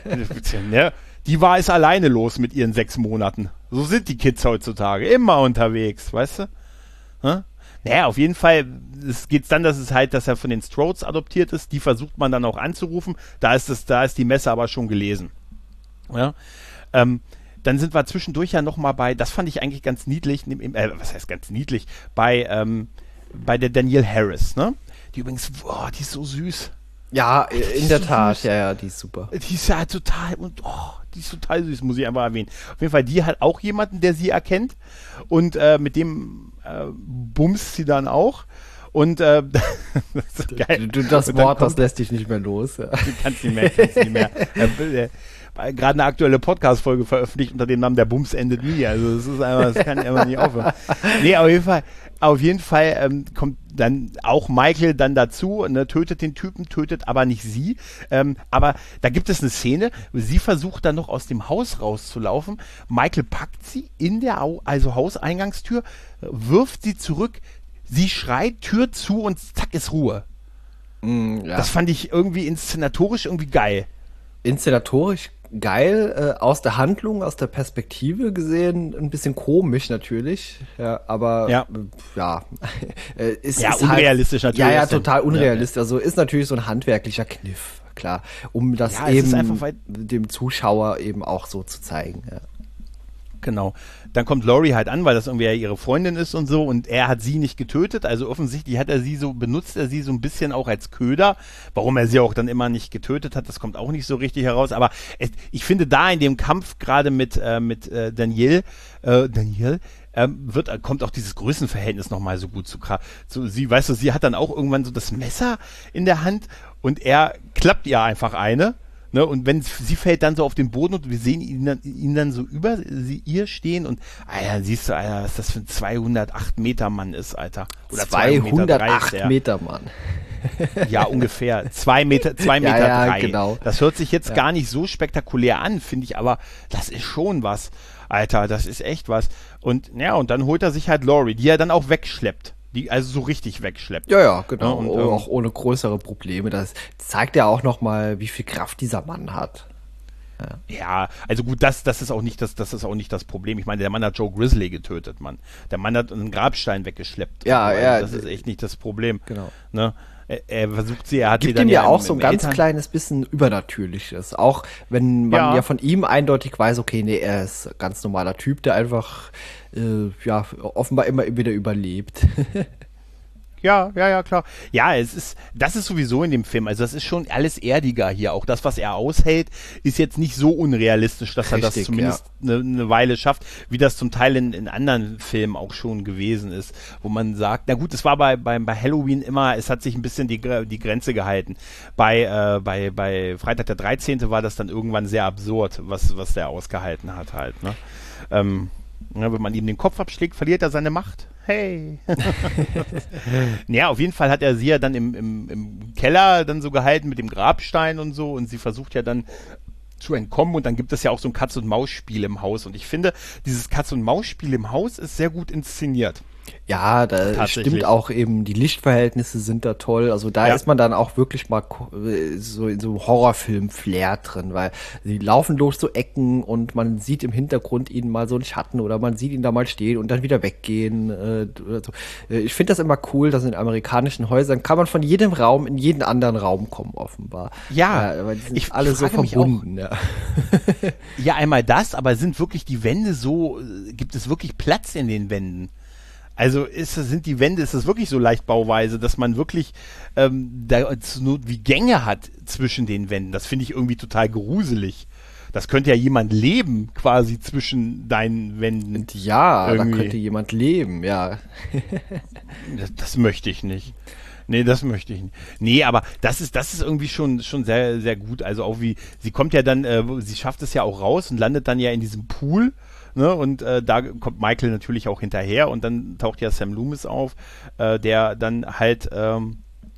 ne? Die war es alleine los mit ihren sechs Monaten. So sind die Kids heutzutage. Immer unterwegs, weißt du? Ne? Naja, auf jeden Fall geht es dann, dass es halt, dass er von den Strodes adoptiert ist. Die versucht man dann auch anzurufen. Da ist es, da ist die Messe aber schon gelesen. Ja? Ähm, dann sind wir zwischendurch ja nochmal bei, das fand ich eigentlich ganz niedlich, äh, was heißt ganz niedlich, bei, ähm, bei der Danielle Harris, ne? Die übrigens, boah, die ist so süß. Ja, Die ist in der so Tat, süß. ja, ja, die ist super. Die ist ja total, und oh, die ist total süß, muss ich einfach erwähnen. Auf jeden Fall, die hat auch jemanden, der sie erkennt, und äh, mit dem äh, bumst sie dann auch. Und äh, das ist geil. Du, du, das Und dann Wort, das kommt- lässt dich nicht mehr los. Ja. Du kannst nicht mehr, kannst nicht mehr. Äh, äh, Gerade eine aktuelle Podcast-Folge veröffentlicht unter dem Namen Der Bums endet nie. Also das ist einfach, das kann einfach nicht aufhören. Nee, auf jeden Fall, auf jeden Fall ähm, kommt dann auch Michael dann dazu, ne, tötet den Typen, tötet aber nicht sie. Ähm, aber da gibt es eine Szene, sie versucht dann noch aus dem Haus rauszulaufen. Michael packt sie in der Au- also Hauseingangstür, wirft sie zurück, sie schreit, Tür zu und zack ist Ruhe. Mm, ja. Das fand ich irgendwie inszenatorisch irgendwie geil. Inszenatorisch geil, äh, aus der Handlung, aus der Perspektive gesehen, ein bisschen komisch natürlich, ja, aber Ja. äh, ja, äh, ist, Ja, ist unrealistisch halt, natürlich. Ja, ja, Ist dann- total unrealistisch. Also ist natürlich so ein handwerklicher Kniff, klar, um das Ja, es ist eben einfach weit- dem Zuschauer eben auch so zu zeigen. Ja. Genau. Dann kommt Laurie halt an, weil das irgendwie ja ihre Freundin ist und so, und er hat sie nicht getötet, also offensichtlich hat er sie so, benutzt er sie so ein bisschen auch als Köder. Warum er sie auch dann immer nicht getötet hat, das kommt auch nicht so richtig heraus, aber es, ich finde da in dem Kampf gerade mit, äh, mit äh, Danielle, äh, Danielle, ähm, wird, äh, kommt auch dieses Größenverhältnis nochmal so gut zu, kra- zu sie, weißt du, sie hat dann auch irgendwann so das Messer in der Hand und er klappt ihr einfach eine. Ne, und wenn sie fällt dann so auf den Boden und wir sehen ihn dann, ihn dann so über sie, ihr stehen und Alter, siehst du, Alter, was das für ein zweihundertacht Meter Mann ist, Alter. Oder zweihundertacht der. Meter, Mann. Ja, ungefähr. Zwei Meter, zwei Ja, Meter ja, drei. genau. Das hört sich jetzt Ja. gar nicht so spektakulär an, finde ich, aber das ist schon was. Alter, das ist echt was. Und ja, und dann holt er sich halt Laurie, die er dann auch wegschleppt. Die also so richtig wegschleppt. Ja, ja, genau. Ja, und, und, ähm, auch ohne größere Probleme. Das zeigt ja auch nochmal, wie viel Kraft dieser Mann hat. Ja, also gut, das, das ist auch nicht das, das ist auch nicht das Problem. Ich meine, der Mann hat Joe Grizzly getötet, Mann. Der Mann hat einen Grabstein weggeschleppt. Ja, also, ja. Das ist echt nicht das Problem. Genau. Ne? Er, er versucht sie, er hat sie Gibt dann ihm ja im- auch so ein im ganz Eltern- kleines bisschen Übernatürliches. Auch wenn man ja. Ja. von ihm eindeutig weiß, okay, nee, er ist ein ganz normaler Typ, der einfach, äh, ja, offenbar immer wieder überlebt. ja, ja, ja, klar. Ja, es ist, das ist sowieso in dem Film, also das ist schon alles erdiger hier. Auch das, was er aushält, ist jetzt nicht so unrealistisch, dass Richtig, er das zumindest eine ja. ne Weile schafft, wie das zum Teil in, in anderen Filmen auch schon gewesen ist, wo man sagt, na gut, es war bei, bei, bei Halloween immer, es hat sich ein bisschen die, die Grenze gehalten. Bei, äh, bei, bei Freitag der dreizehnte war das dann irgendwann sehr absurd, was, was der ausgehalten hat halt, ne? Ähm, ja, wenn man ihm den Kopf abschlägt, verliert er seine Macht. Hey. Ja, auf jeden Fall hat er sie ja dann im, im, im Keller dann so gehalten mit dem Grabstein und so und sie versucht ja dann zu entkommen und dann gibt es ja auch so ein Katz-und-Maus-Spiel im Haus und ich finde, dieses Katz-und-Maus-Spiel im Haus ist sehr gut inszeniert. Ja, da stimmt auch eben, die Lichtverhältnisse sind da toll. Also da ja. ist man dann auch wirklich mal so in so einem Horrorfilm-Flair drin, weil sie laufen durch so Ecken und man sieht im Hintergrund ihnen mal so einen Schatten oder man sieht ihn da mal stehen und dann wieder weggehen. Oder so. Ich finde das immer cool, dass in amerikanischen Häusern kann man von jedem Raum in jeden anderen Raum kommen, offenbar. Ja, ja, aber die sind ich alle so verbunden. Ja. Ja, einmal das, aber sind wirklich die Wände so, gibt es wirklich Platz in den Wänden? Also ist, sind die Wände, ist das wirklich so leicht Bauweise, dass man wirklich ähm, da nur wie Gänge hat zwischen den Wänden? Das finde ich irgendwie total gruselig. Das könnte ja jemand leben, quasi zwischen deinen Wänden. Ja, irgendwie. Da könnte jemand leben, ja. das, das möchte ich nicht. Nee, das möchte ich nicht. Nee, aber das ist, das ist irgendwie schon, schon sehr, sehr gut. Also auch wie, sie kommt ja dann, äh, sie schafft es ja auch raus und landet dann ja in diesem Pool. Ne, und äh, da kommt Michael natürlich auch hinterher und dann taucht ja Sam Loomis auf, äh, der dann halt ähm,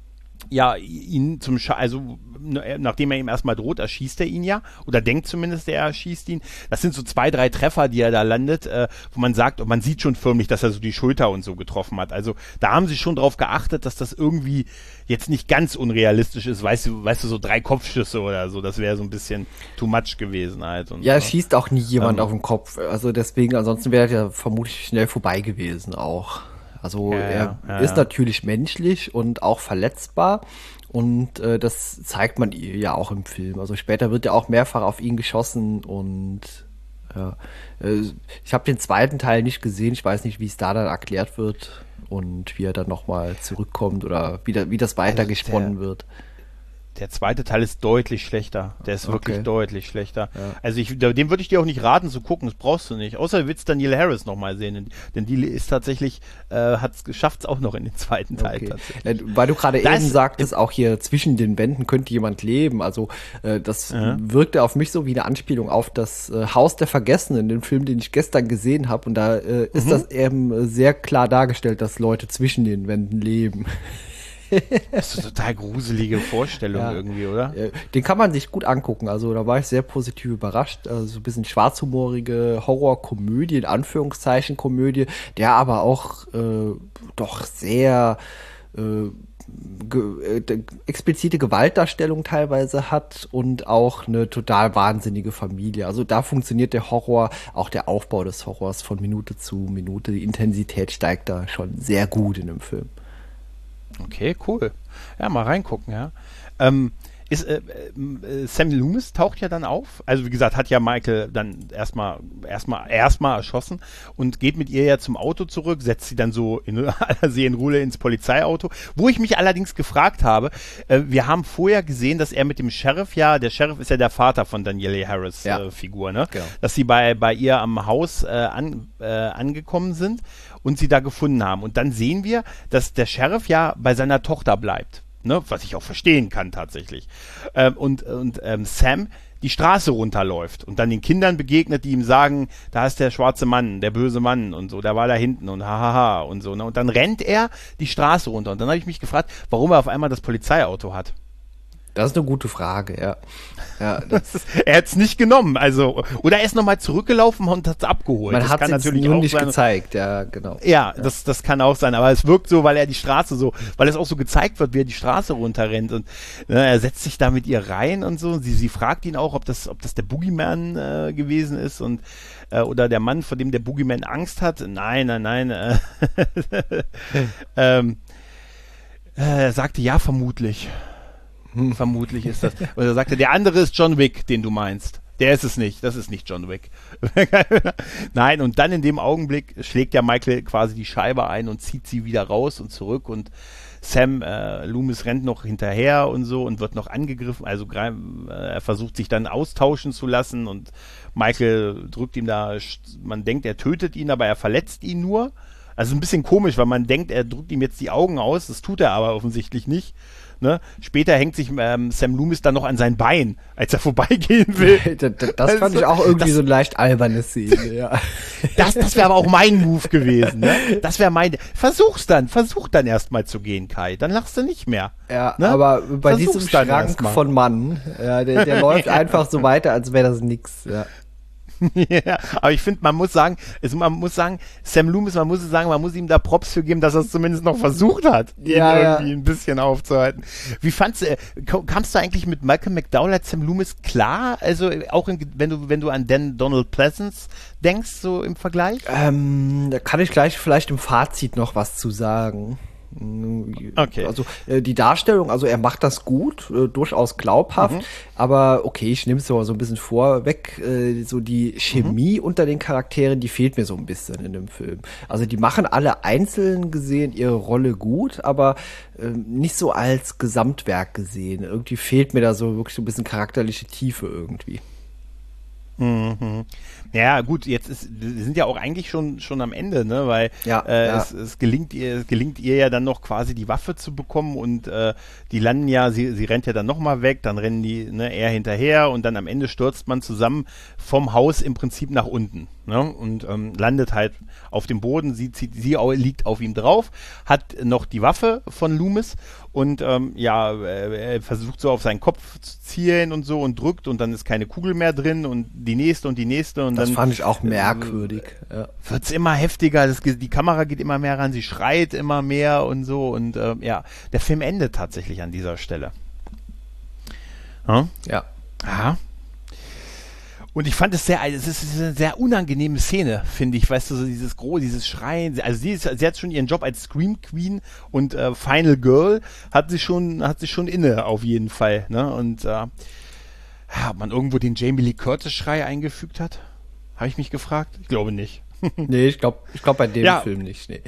ja ihn zum Scha also ne, nachdem er ihm erstmal droht, erschießt er ihn ja oder denkt zumindest, er erschießt ihn. Das sind so zwei, drei Treffer, die er da landet, äh, wo man sagt, und man sieht schon förmlich, dass er so die Schulter und so getroffen hat. Also da haben sie schon drauf geachtet, dass das irgendwie jetzt nicht ganz unrealistisch ist, weißt du, weißt du, so drei Kopfschüsse oder so, das wäre so ein bisschen too much gewesen halt. Und ja, so. Schießt auch nie jemand ähm, auf den Kopf, also deswegen, ansonsten wäre er ja vermutlich schnell vorbei gewesen auch. Also ja, er ja, ist ja. natürlich menschlich und auch verletzbar und äh, das zeigt man ja auch im Film. Also später wird ja auch mehrfach auf ihn geschossen und ja, äh, ich habe den zweiten Teil nicht gesehen, ich weiß nicht, wie es da dann erklärt wird und wie er dann nochmal zurückkommt oder wie, da, wie das weitergesponnen also wird. Der zweite Teil ist deutlich schlechter. Der ist wirklich okay. deutlich schlechter. Ja. Also ich, dem würde ich dir auch nicht raten zu gucken, das brauchst du nicht. Außer du willst Danielle Harris nochmal sehen, denn die ist tatsächlich, äh, hat's geschafft es auch noch in den zweiten Teil okay. tatsächlich. Äh, weil du gerade Das eben ist, sagtest, auch hier zwischen den Wänden könnte jemand leben. Also äh, das ja. wirkte auf mich so wie eine Anspielung auf das äh, Haus der Vergessenen, den Film, den ich gestern gesehen habe. Und da äh, ist mhm. das eben sehr klar dargestellt, dass Leute zwischen den Wänden leben. Das ist eine total gruselige Vorstellung ja. irgendwie, oder? Den kann man sich gut angucken. Also da war ich sehr positiv überrascht. Also so ein bisschen schwarzhumorige Horrorkomödie, in Anführungszeichen Komödie, der aber auch äh, doch sehr äh, ge äh, explizite Gewaltdarstellung teilweise hat und auch eine total wahnsinnige Familie. Also da funktioniert der Horror, auch der Aufbau des Horrors von Minute zu Minute. Die Intensität steigt da schon sehr gut in dem Film. Okay, cool. Ja, mal reingucken, ja. Ähm, ist, äh, äh, Sam Loomis taucht ja dann auf. Also wie gesagt, hat ja Michael dann erstmal erstmal erstmal erschossen und geht mit ihr ja zum Auto zurück, setzt sie dann so in aller Seelenruhe ins Polizeiauto. Wo ich mich allerdings gefragt habe, äh, wir haben vorher gesehen, dass er mit dem Sheriff, ja, der Sheriff ist ja der Vater von Danielle Harris ja. äh, Figur, ne? Genau. Dass sie bei, bei ihr am Haus äh, an, äh, angekommen sind und sie da gefunden haben. Und dann sehen wir, dass der Sheriff ja bei seiner Tochter bleibt. Ne, was ich auch verstehen kann tatsächlich. Ähm, und und ähm, Sam die Straße runterläuft und dann den Kindern begegnet, die ihm sagen, da ist der schwarze Mann, der böse Mann und so, der war da hinten und hahaha und so. Ne? Und dann rennt er die Straße runter. Und dann habe ich mich gefragt, warum er auf einmal das Polizeiauto hat. Das ist eine gute Frage, ja. ja das ist, er hat es nicht genommen, also oder er ist nochmal zurückgelaufen und hat es abgeholt. Man das hat kann es natürlich nur auch nicht sein. gezeigt, ja, genau. Ja, ja. Das, das kann auch sein, aber es wirkt so, weil er die Straße so, weil es auch so gezeigt wird, wie er die Straße runterrennt und ne, er setzt sich da mit ihr rein und so. Sie, sie fragt ihn auch, ob das, ob das der Boogeyman äh, gewesen ist und äh, oder der Mann, vor dem der Boogeyman Angst hat. Nein, nein, nein. Äh, ähm, äh, er sagte ja, vermutlich. Hm. Vermutlich ist das. Und er sagte, der andere ist John Wick, den du meinst. Der ist es nicht, das ist nicht John Wick. Nein, und dann in dem Augenblick schlägt ja Michael quasi die Scheibe ein und zieht sie wieder raus und zurück und Sam äh, Loomis rennt noch hinterher und so und wird noch angegriffen, also äh, er versucht sich dann austauschen zu lassen und Michael drückt ihm da, man denkt, er tötet ihn, aber er verletzt ihn nur. Also ein bisschen komisch, weil man denkt, er drückt ihm jetzt die Augen aus, das tut er aber offensichtlich nicht. Ne? Später hängt sich ähm, Sam Loomis dann noch an sein Bein, als er vorbeigehen will. das das also, fand ich auch irgendwie das, so ein leicht albernes Szene, ja. Das, das wäre aber auch mein Move gewesen. Ne? Das wäre mein. Versuch's dann, versuch dann erstmal zu gehen, Kai. Dann lachst du nicht mehr. Ja, ne? Aber bei Versuch's diesem Schrank von Mann, ja, der, der läuft einfach so weiter, als wäre das nix. Ja. Ja, aber ich finde, man muss sagen, es, man muss sagen, Sam Loomis, man muss sagen, man muss ihm da Props für geben, dass er es zumindest noch versucht hat, ihn ja, irgendwie ja. ein bisschen aufzuhalten. Wie fandst du, äh, kamst du eigentlich mit Malcolm McDowell als Sam Loomis klar? Also auch in, wenn du wenn du an Dan Donald Pleasence denkst, so im Vergleich? Ähm, da kann ich gleich vielleicht im Fazit noch was zu sagen. Okay. Also äh, die Darstellung, also er macht das gut, äh, durchaus glaubhaft, mhm. aber okay, ich nehme es so, so ein bisschen vorweg, äh, so die Chemie mhm. unter den Charakteren, die fehlt mir so ein bisschen in dem Film. Also die machen alle einzeln gesehen ihre Rolle gut, aber äh, nicht so als Gesamtwerk gesehen. Irgendwie fehlt mir da so wirklich so ein bisschen charakterliche Tiefe irgendwie. Mhm. Ja, gut, jetzt ist, wir sind ja auch eigentlich schon, schon am Ende, ne, weil ja, äh, ja. Es, es gelingt ihr, es gelingt ihr ja dann noch quasi die Waffe zu bekommen und äh, die landen ja, sie, sie rennt ja dann nochmal weg, dann rennen die, ne, er hinterher und dann am Ende stürzt man zusammen vom Haus im Prinzip nach unten, ne, und ähm, landet halt auf dem Boden, sie, sie, sie liegt auf ihm drauf, hat noch die Waffe von Loomis und ähm, ja, er versucht so auf seinen Kopf zu zielen und so und drückt und dann ist keine Kugel mehr drin und die nächste und die nächste und das dann fand ich auch merkwürdig. Äh, ja. Wird's immer heftiger, das, die Kamera geht immer mehr ran, sie schreit immer mehr und so und äh, ja, der Film endet tatsächlich an dieser Stelle. Hm? Ja. Aha. Und ich fand es sehr, es ist eine sehr unangenehme Szene, finde ich, weißt du, so dieses große, dieses Schreien, also sie, ist, sie hat schon ihren Job als Scream Queen und äh, Final Girl hat sie schon, hat sie schon inne, auf jeden Fall, ne, und äh, ob man irgendwo den Jamie Lee Curtis Schrei eingefügt hat, habe ich mich gefragt, ich glaube nicht. Nee, ich glaube ich glaub bei dem ja. Film nicht, nee.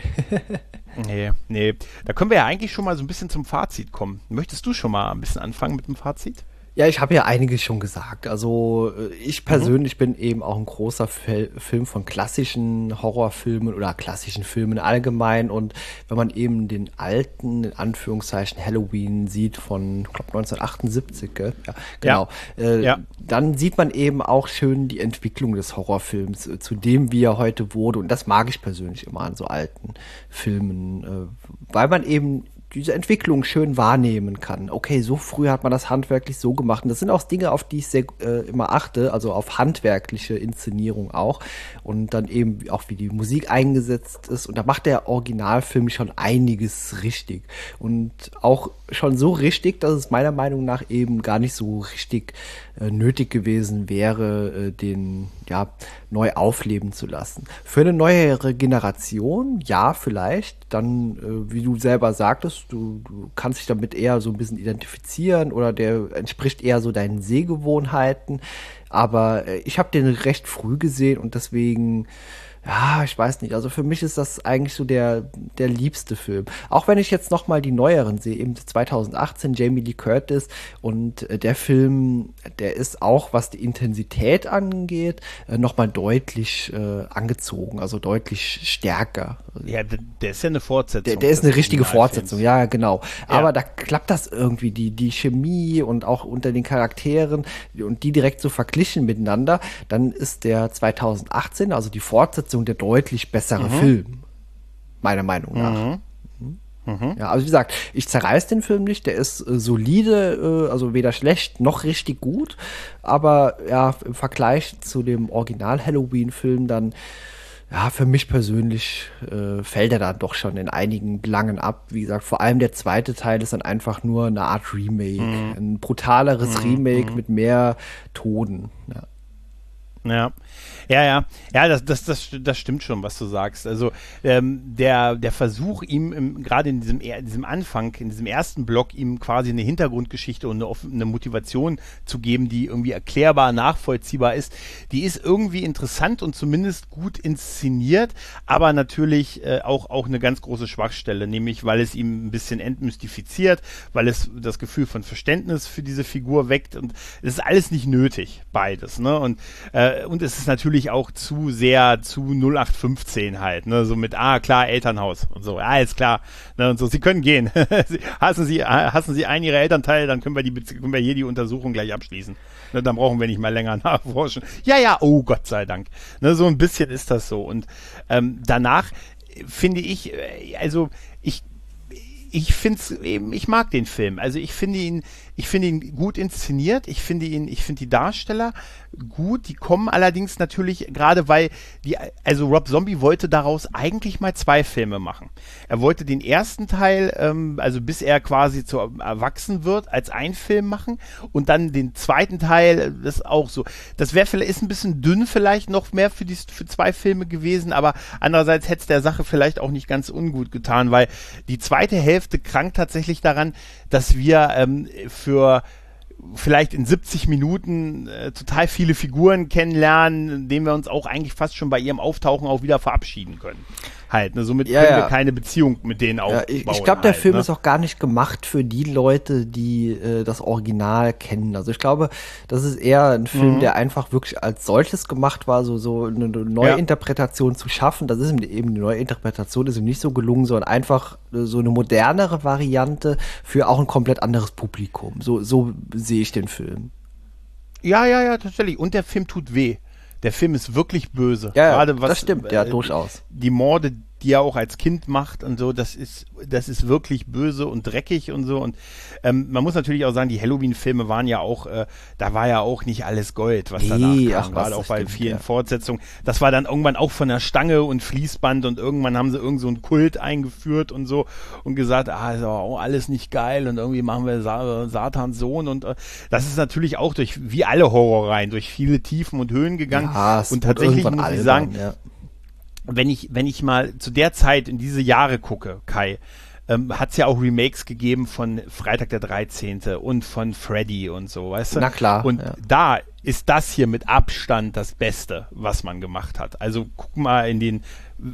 Nee, nee, da können wir ja eigentlich schon mal so ein bisschen zum Fazit kommen. Möchtest du schon mal ein bisschen anfangen mit dem Fazit? Ja, ich habe ja einiges schon gesagt. Also ich persönlich mhm. bin eben auch ein großer Fel- Film von klassischen Horrorfilmen oder klassischen Filmen allgemein. Und wenn man eben den alten, in Anführungszeichen, Halloween sieht von, ich glaube, neunzehnhundertachtundsiebzig, gell? Ja, genau. Ja. Äh, ja. Dann sieht man eben auch schön die Entwicklung des Horrorfilms, äh, zu dem, wie er heute wurde. Und das mag ich persönlich immer an so alten Filmen, äh, weil man eben diese Entwicklung schön wahrnehmen kann. Okay, so früh hat man das handwerklich so gemacht. Und das sind auch Dinge, auf die ich sehr äh, immer achte, also auf handwerkliche Inszenierung auch. Und dann eben auch, wie die Musik eingesetzt ist. Und da macht der Originalfilm schon einiges richtig. Und auch schon so richtig, dass es meiner Meinung nach eben gar nicht so richtig äh, nötig gewesen wäre, äh, den ja neu aufleben zu lassen. Für eine neuere Generation, ja, vielleicht. Dann, äh, wie du selber sagtest, du, du kannst dich damit eher so ein bisschen identifizieren oder der entspricht eher so deinen Sehgewohnheiten. Aber äh, ich habe den recht früh gesehen und deswegen, ja, ich weiß nicht, also für mich ist das eigentlich so der, der liebste Film. Auch wenn ich jetzt nochmal die neueren sehe, eben zweitausendachtzehn, Jamie Lee Curtis und äh, der Film, der ist auch, was die Intensität angeht, äh, nochmal deutlich äh, angezogen, also deutlich stärker. Ja, der ist ja eine Fortsetzung. Der, der ist eine richtige Fortsetzung, ja, genau. Ja. Aber da klappt das irgendwie, die, die Chemie und auch unter den Charakteren und die direkt so verglichen miteinander, dann ist der zweitausendachtzehn, also die Fortsetzung, der deutlich bessere mhm. Film, meiner Meinung nach. Mhm. Mhm. Ja, also wie gesagt, ich zerreiß den Film nicht, der ist äh, solide, äh, also weder schlecht noch richtig gut, aber ja, im Vergleich zu dem Original-Halloween-Film dann, ja, für mich persönlich äh, fällt er dann doch schon in einigen Belangen ab. Wie gesagt, vor allem der zweite Teil ist dann einfach nur eine Art Remake, mhm. ein brutaleres mhm. Remake mhm. mit mehr Toden, ja. Ja, ja, ja, ja, das, das, das, das stimmt schon, was du sagst. Also ähm, der, der Versuch, ihm gerade in diesem, in diesem Anfang, in diesem ersten Block, ihm quasi eine Hintergrundgeschichte und eine, eine Motivation zu geben, die irgendwie erklärbar, nachvollziehbar ist, die ist irgendwie interessant und zumindest gut inszeniert, aber natürlich äh, auch, auch eine ganz große Schwachstelle, nämlich weil es ihm ein bisschen entmystifiziert, weil es das Gefühl von Verständnis für diese Figur weckt und es ist alles nicht nötig, beides, ne? Und äh, und es ist natürlich auch zu sehr zu null acht fünfzehn halt, ne, so mit, ah, klar, Elternhaus und so, ja, ist klar, ne, und so, Sie können gehen. hassen Sie, hassen Sie einen Ihrer Elternteile, dann können wir die, können wir hier die Untersuchung gleich abschließen. Ne, dann brauchen wir nicht mal länger nachforschen. Ja, ja, oh, Gott sei Dank. Ne, so ein bisschen ist das so. Und ähm, danach finde ich, also, ich Ich finde eben, ich mag den Film. Also ich finde ihn, ich finde ihn gut inszeniert. Ich finde ihn, ich finde die Darsteller gut. Die kommen allerdings natürlich gerade, weil die, also Rob Zombie wollte daraus eigentlich mal zwei Filme machen. Er wollte den ersten Teil, ähm, also bis er quasi zu erwachsen wird, als einen Film machen und dann den zweiten Teil, das ist auch so. Das wäre vielleicht, ist ein bisschen dünn vielleicht noch mehr für die, für zwei Filme gewesen, aber andererseits hätte es der Sache vielleicht auch nicht ganz ungut getan, weil die zweite Hälfte krankt tatsächlich daran, dass wir ähm, für vielleicht in siebzig Minuten äh, total viele Figuren kennenlernen, denen wir uns auch eigentlich fast schon bei ihrem Auftauchen auch wieder verabschieden können. Halt, ne? Somit ja, können ja. wir keine Beziehung mit denen aufbauen. Ja, ich ich glaube, der halt, Film ne? ist auch gar nicht gemacht für die Leute, die äh, das Original kennen. Also ich glaube, das ist eher ein Film, Mhm. der einfach wirklich als solches gemacht war, so, so eine Neuinterpretation ja. zu schaffen. Das ist ihm eben eine Neuinterpretation, ist ihm nicht so gelungen, sondern einfach äh, so eine modernere Variante für auch ein komplett anderes Publikum. So, so sehe ich den Film. Ja, ja, ja, tatsächlich. Und der Film tut weh. Der Film ist wirklich böse. Ja, Gerade was, das stimmt, ja, äh, durchaus. Die Morde, die er auch als Kind macht und so, das ist, das ist wirklich böse und dreckig und so. Und ähm, man muss natürlich auch sagen, die Halloween-Filme waren ja auch, äh, da war ja auch nicht alles Gold, was Nee, danach kam, ach, gerade was, auch bei stimmt, vielen ja. Fortsetzungen. Das war dann irgendwann auch von der Stange und Fließband und irgendwann haben sie irgend so einen Kult eingeführt und so und gesagt, ah, ist aber auch alles nicht geil und irgendwie machen wir Sa- Satans Sohn und äh, das ist natürlich auch durch, wie alle Horrorreihen, durch viele Tiefen und Höhen gegangen. Ja, es und wird tatsächlich irgendwann muss ich albern, sagen, ja. wenn ich, wenn ich mal zu der Zeit in diese Jahre gucke, Kai, ähm, hat es ja auch Remakes gegeben von Freitag der dreizehnte und von Freddy und so, weißt du? Na klar, Und ja. da ist das hier mit Abstand das Beste, was man gemacht hat. Also guck mal in den,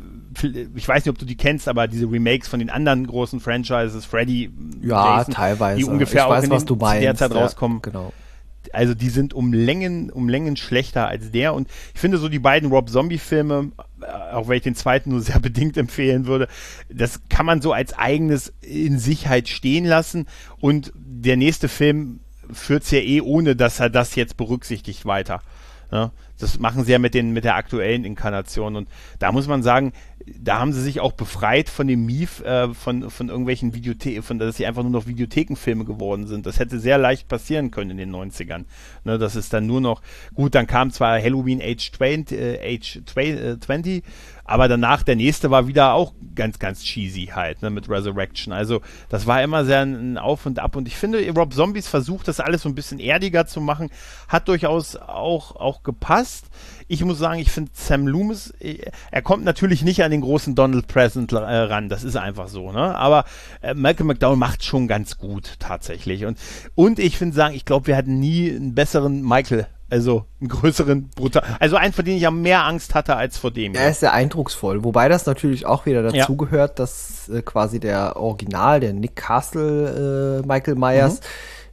ich weiß nicht, ob du die kennst, aber diese Remakes von den anderen großen Franchises, Freddy, Ja, Jason, teilweise. die ungefähr Ich auch weiß, in was den, du zu der meinst, Zeit ja, rauskommen. Genau. Also die sind um Längen, um Längen schlechter als der und ich finde so die beiden Rob Zombie Filme, äh, auch wenn ich den zweiten nur sehr bedingt empfehlen würde, das kann man so als eigenes in Sicherheit stehen lassen und der nächste Film führt's ja eh ohne, dass er das jetzt berücksichtigt weiter. Ja, das machen sie ja mit den mit der aktuellen Inkarnation und da muss man sagen, da haben sie sich auch befreit von dem Mief äh, von von irgendwelchen Videotheken, von dass sie einfach nur noch Videothekenfilme geworden sind. Das hätte sehr leicht passieren können in den neunzigern. Ne, das ist dann nur noch gut. Dann kam zwar Halloween Age zwanzig, äh, Age zwanzig, aber danach der nächste war wieder auch ganz ganz cheesy halt, ne, mit Resurrection. Also das war immer sehr ein, ein Auf und Ab und ich finde, Rob Zombies versucht das alles so ein bisschen erdiger zu machen, hat durchaus auch auch gepasst. Ich muss sagen, ich finde Sam Loomis, er kommt natürlich nicht an den großen Donald Pleasence äh, ran, das ist einfach so, ne? Aber äh, Malcolm McDowell macht schon ganz gut tatsächlich. Und, und ich finde sagen, ich glaube, wir hatten nie einen besseren Michael, also einen größeren, brutal, also einen, vor dem ich ja mehr Angst hatte als vor dem. Er ist sehr eindrucksvoll, wobei das natürlich auch wieder Ja. dazu gehört, dass äh, quasi der Original, der Nick Castle äh, Michael Myers,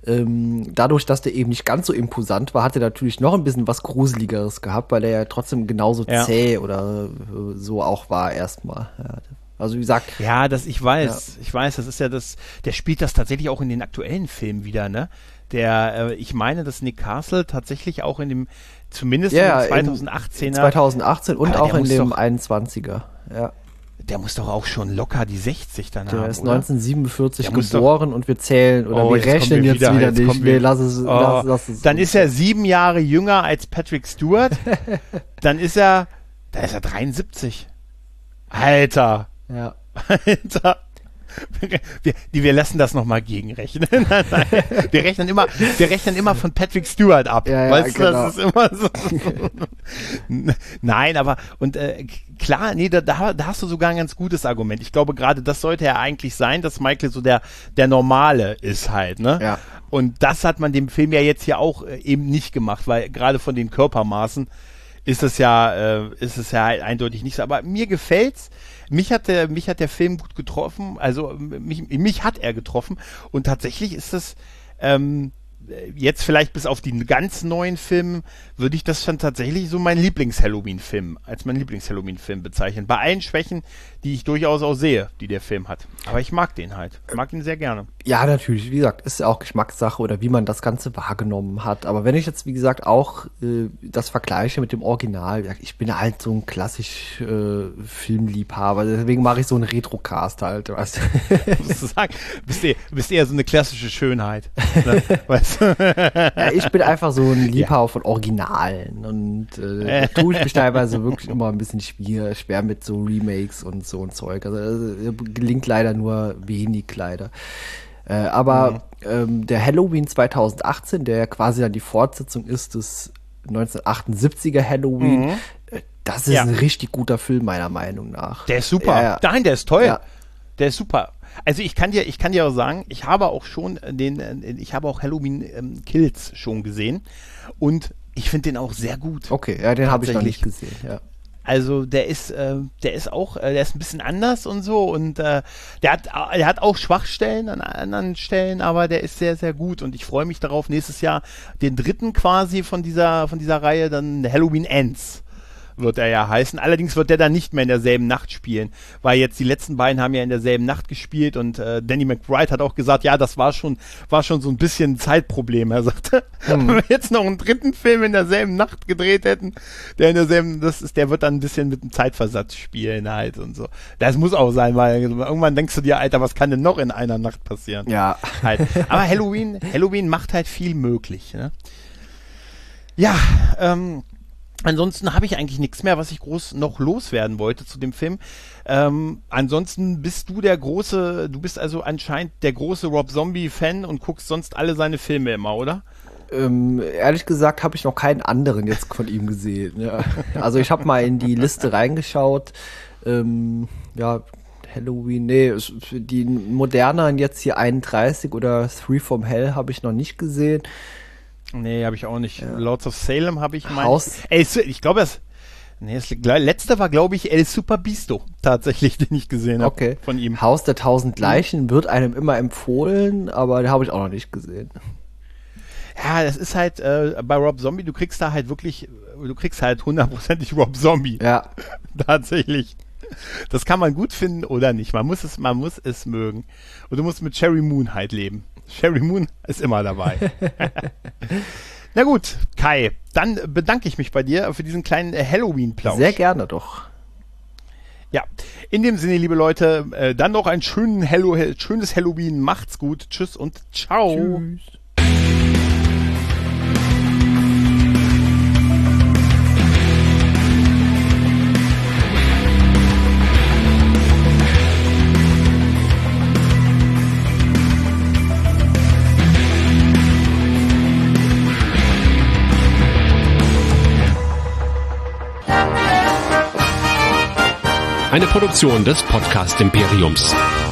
ähm, dadurch, dass der eben nicht ganz so imposant war, hat er natürlich noch ein bisschen was Gruseligeres gehabt, weil er ja trotzdem genauso Ja. zäh oder äh, so auch war erstmal. Ja. Also wie gesagt, Ja, das, ich weiß, ich weiß, das ist ja das, der spielt das tatsächlich auch in den aktuellen Filmen wieder, ne? Der, äh, ich meine, dass Nick Castle tatsächlich auch in dem, zumindest ja, in dem zweitausendachtzehner, zweitausendachtzehn und Aber auch der in muss dem doch- einundzwanziger. Ja. der muss doch auch schon locker die sechzig dann Der haben, ist oder? neunzehnhundertsiebenundvierzig Der muss doch- geboren und wir zählen oder Oh, wir jetzt kommen rechnen wir jetzt wieder, wieder, jetzt nicht. kommen wir- Nee, lass es, Oh, lass, lass es. dann ist er sieben Jahre jünger als Patrick Stewart. Dann ist er, da ist er dreiundsiebzig. Alter, Ja. Alter. Wir, die, wir lassen das nochmal gegenrechnen. Nein, nein. Wir rechnen immer, wir rechnen immer von Patrick Stewart ab. Ja, ja, weißt genau. du, das ist immer so. Nein, aber, und äh, klar, nee, da, da hast du sogar ein ganz gutes Argument. Ich glaube, gerade das sollte ja eigentlich sein, dass Michael so der, der Normale ist halt, ne? Ja. Und das hat man dem Film ja jetzt hier auch äh, eben nicht gemacht, weil gerade von den Körpermaßen ist es ja, äh, ist es ja halt eindeutig nicht so. Aber mir gefällt's. Mich hat der, mich hat der Film gut getroffen. Also mich, mich hat er getroffen. Und tatsächlich ist es ähm, jetzt vielleicht bis auf die ganz neuen Filme würde ich das schon tatsächlich so mein Lieblings-Halloween-Film, als mein Lieblings-Halloween-Film bezeichnen. Bei allen Schwächen, die ich durchaus auch sehe, die der Film hat. Aber ich mag den halt. Ich mag ihn sehr gerne. Ja, natürlich. Wie gesagt, ist ja auch Geschmackssache oder wie man das Ganze wahrgenommen hat. Aber wenn ich jetzt, wie gesagt, auch äh, das vergleiche mit dem Original, ja, ich bin halt so ein klassisch äh, Filmliebhaber. Deswegen mache ich so einen Retrocast halt. Weißt du? Musst du sagen, bist eher, bist eher so eine klassische Schönheit. Ne? Weißt du? Ja, ich bin einfach so ein Liebhaber ja. von Originalen. Und äh, da tue ich mich teilweise wirklich immer ein bisschen schwer, schwer mit so Remakes und so ein Zeug. Also äh, gelingt leider nur wenig leider. Äh, aber mhm. ähm, der Halloween zwanzig achtzehn, der quasi dann die Fortsetzung ist des neunzehnhundertachtundsiebziger Halloween, mhm. äh, das ist ja. ein richtig guter Film meiner Meinung nach. Der ist super. Ja. Nein, der ist toll. Ja. Der ist super. Also ich kann dir, ich kann dir auch sagen, ich habe auch schon den, ich habe auch Halloween ähm, Kills schon gesehen und ich finde den auch sehr gut. Okay, ja, den habe ich noch nicht gesehen, ja. Also der ist, äh, der ist auch, äh, der ist ein bisschen anders und so und äh, der hat, der hat auch Schwachstellen an anderen Stellen, aber der ist sehr, sehr gut und ich freue mich darauf, nächstes Jahr den dritten quasi von dieser, von dieser Reihe, dann Halloween Ends wird er ja heißen. Allerdings wird der dann nicht mehr in derselben Nacht spielen, weil jetzt die letzten beiden haben ja in derselben Nacht gespielt und äh, Danny McBride hat auch gesagt, ja, das war schon, war schon so ein bisschen ein Zeitproblem. Er sagte, hm. wenn wir jetzt noch einen dritten Film in derselben Nacht gedreht hätten, der in derselben, das ist, der wird dann ein bisschen mit einem Zeitversatz spielen halt und so. Das muss auch sein, weil irgendwann denkst du dir, Alter, was kann denn noch in einer Nacht passieren? Ja. Halt. Aber Halloween, Halloween macht halt viel möglich. Ne? Ja, ähm, ansonsten habe ich eigentlich nichts mehr, was ich groß noch loswerden wollte zu dem Film. Ähm, ansonsten bist du der große, du bist also anscheinend der große Rob Zombie-Fan und guckst sonst alle seine Filme immer, oder? Ähm, ehrlich gesagt habe ich noch keinen anderen jetzt von ihm gesehen. Ja. Also ich habe mal in die Liste reingeschaut. Ähm, ja, Halloween, nee, die moderneren jetzt hier einunddreißig oder Three from Hell habe ich noch nicht gesehen. Nee, habe ich auch nicht. Ja. Lords of Salem habe ich mal. Haus. El, ich glaube, das, nee, das letzte war, glaube ich, El Super Bisto, tatsächlich, den ich gesehen habe okay. von ihm. Haus der tausend Leichen wird einem immer empfohlen, aber den habe ich auch noch nicht gesehen. Ja, das ist halt äh, bei Rob Zombie, du kriegst da halt wirklich, du kriegst halt hundertprozentig Rob Zombie. Ja. Tatsächlich. Das kann man gut finden oder nicht. Man muss es, man muss es mögen. Und du musst mit Sherry Moon halt leben. Sherry Moon ist immer dabei. Na gut, Kai, dann bedanke ich mich bei dir für diesen kleinen Halloween-Plausch. Sehr gerne doch. Ja, in dem Sinne, liebe Leute, äh, dann noch ein schönen Hallo- schönes Halloween. Macht's gut. Tschüss und ciao. Tschüss. Eine Produktion des Podcast Imperiums.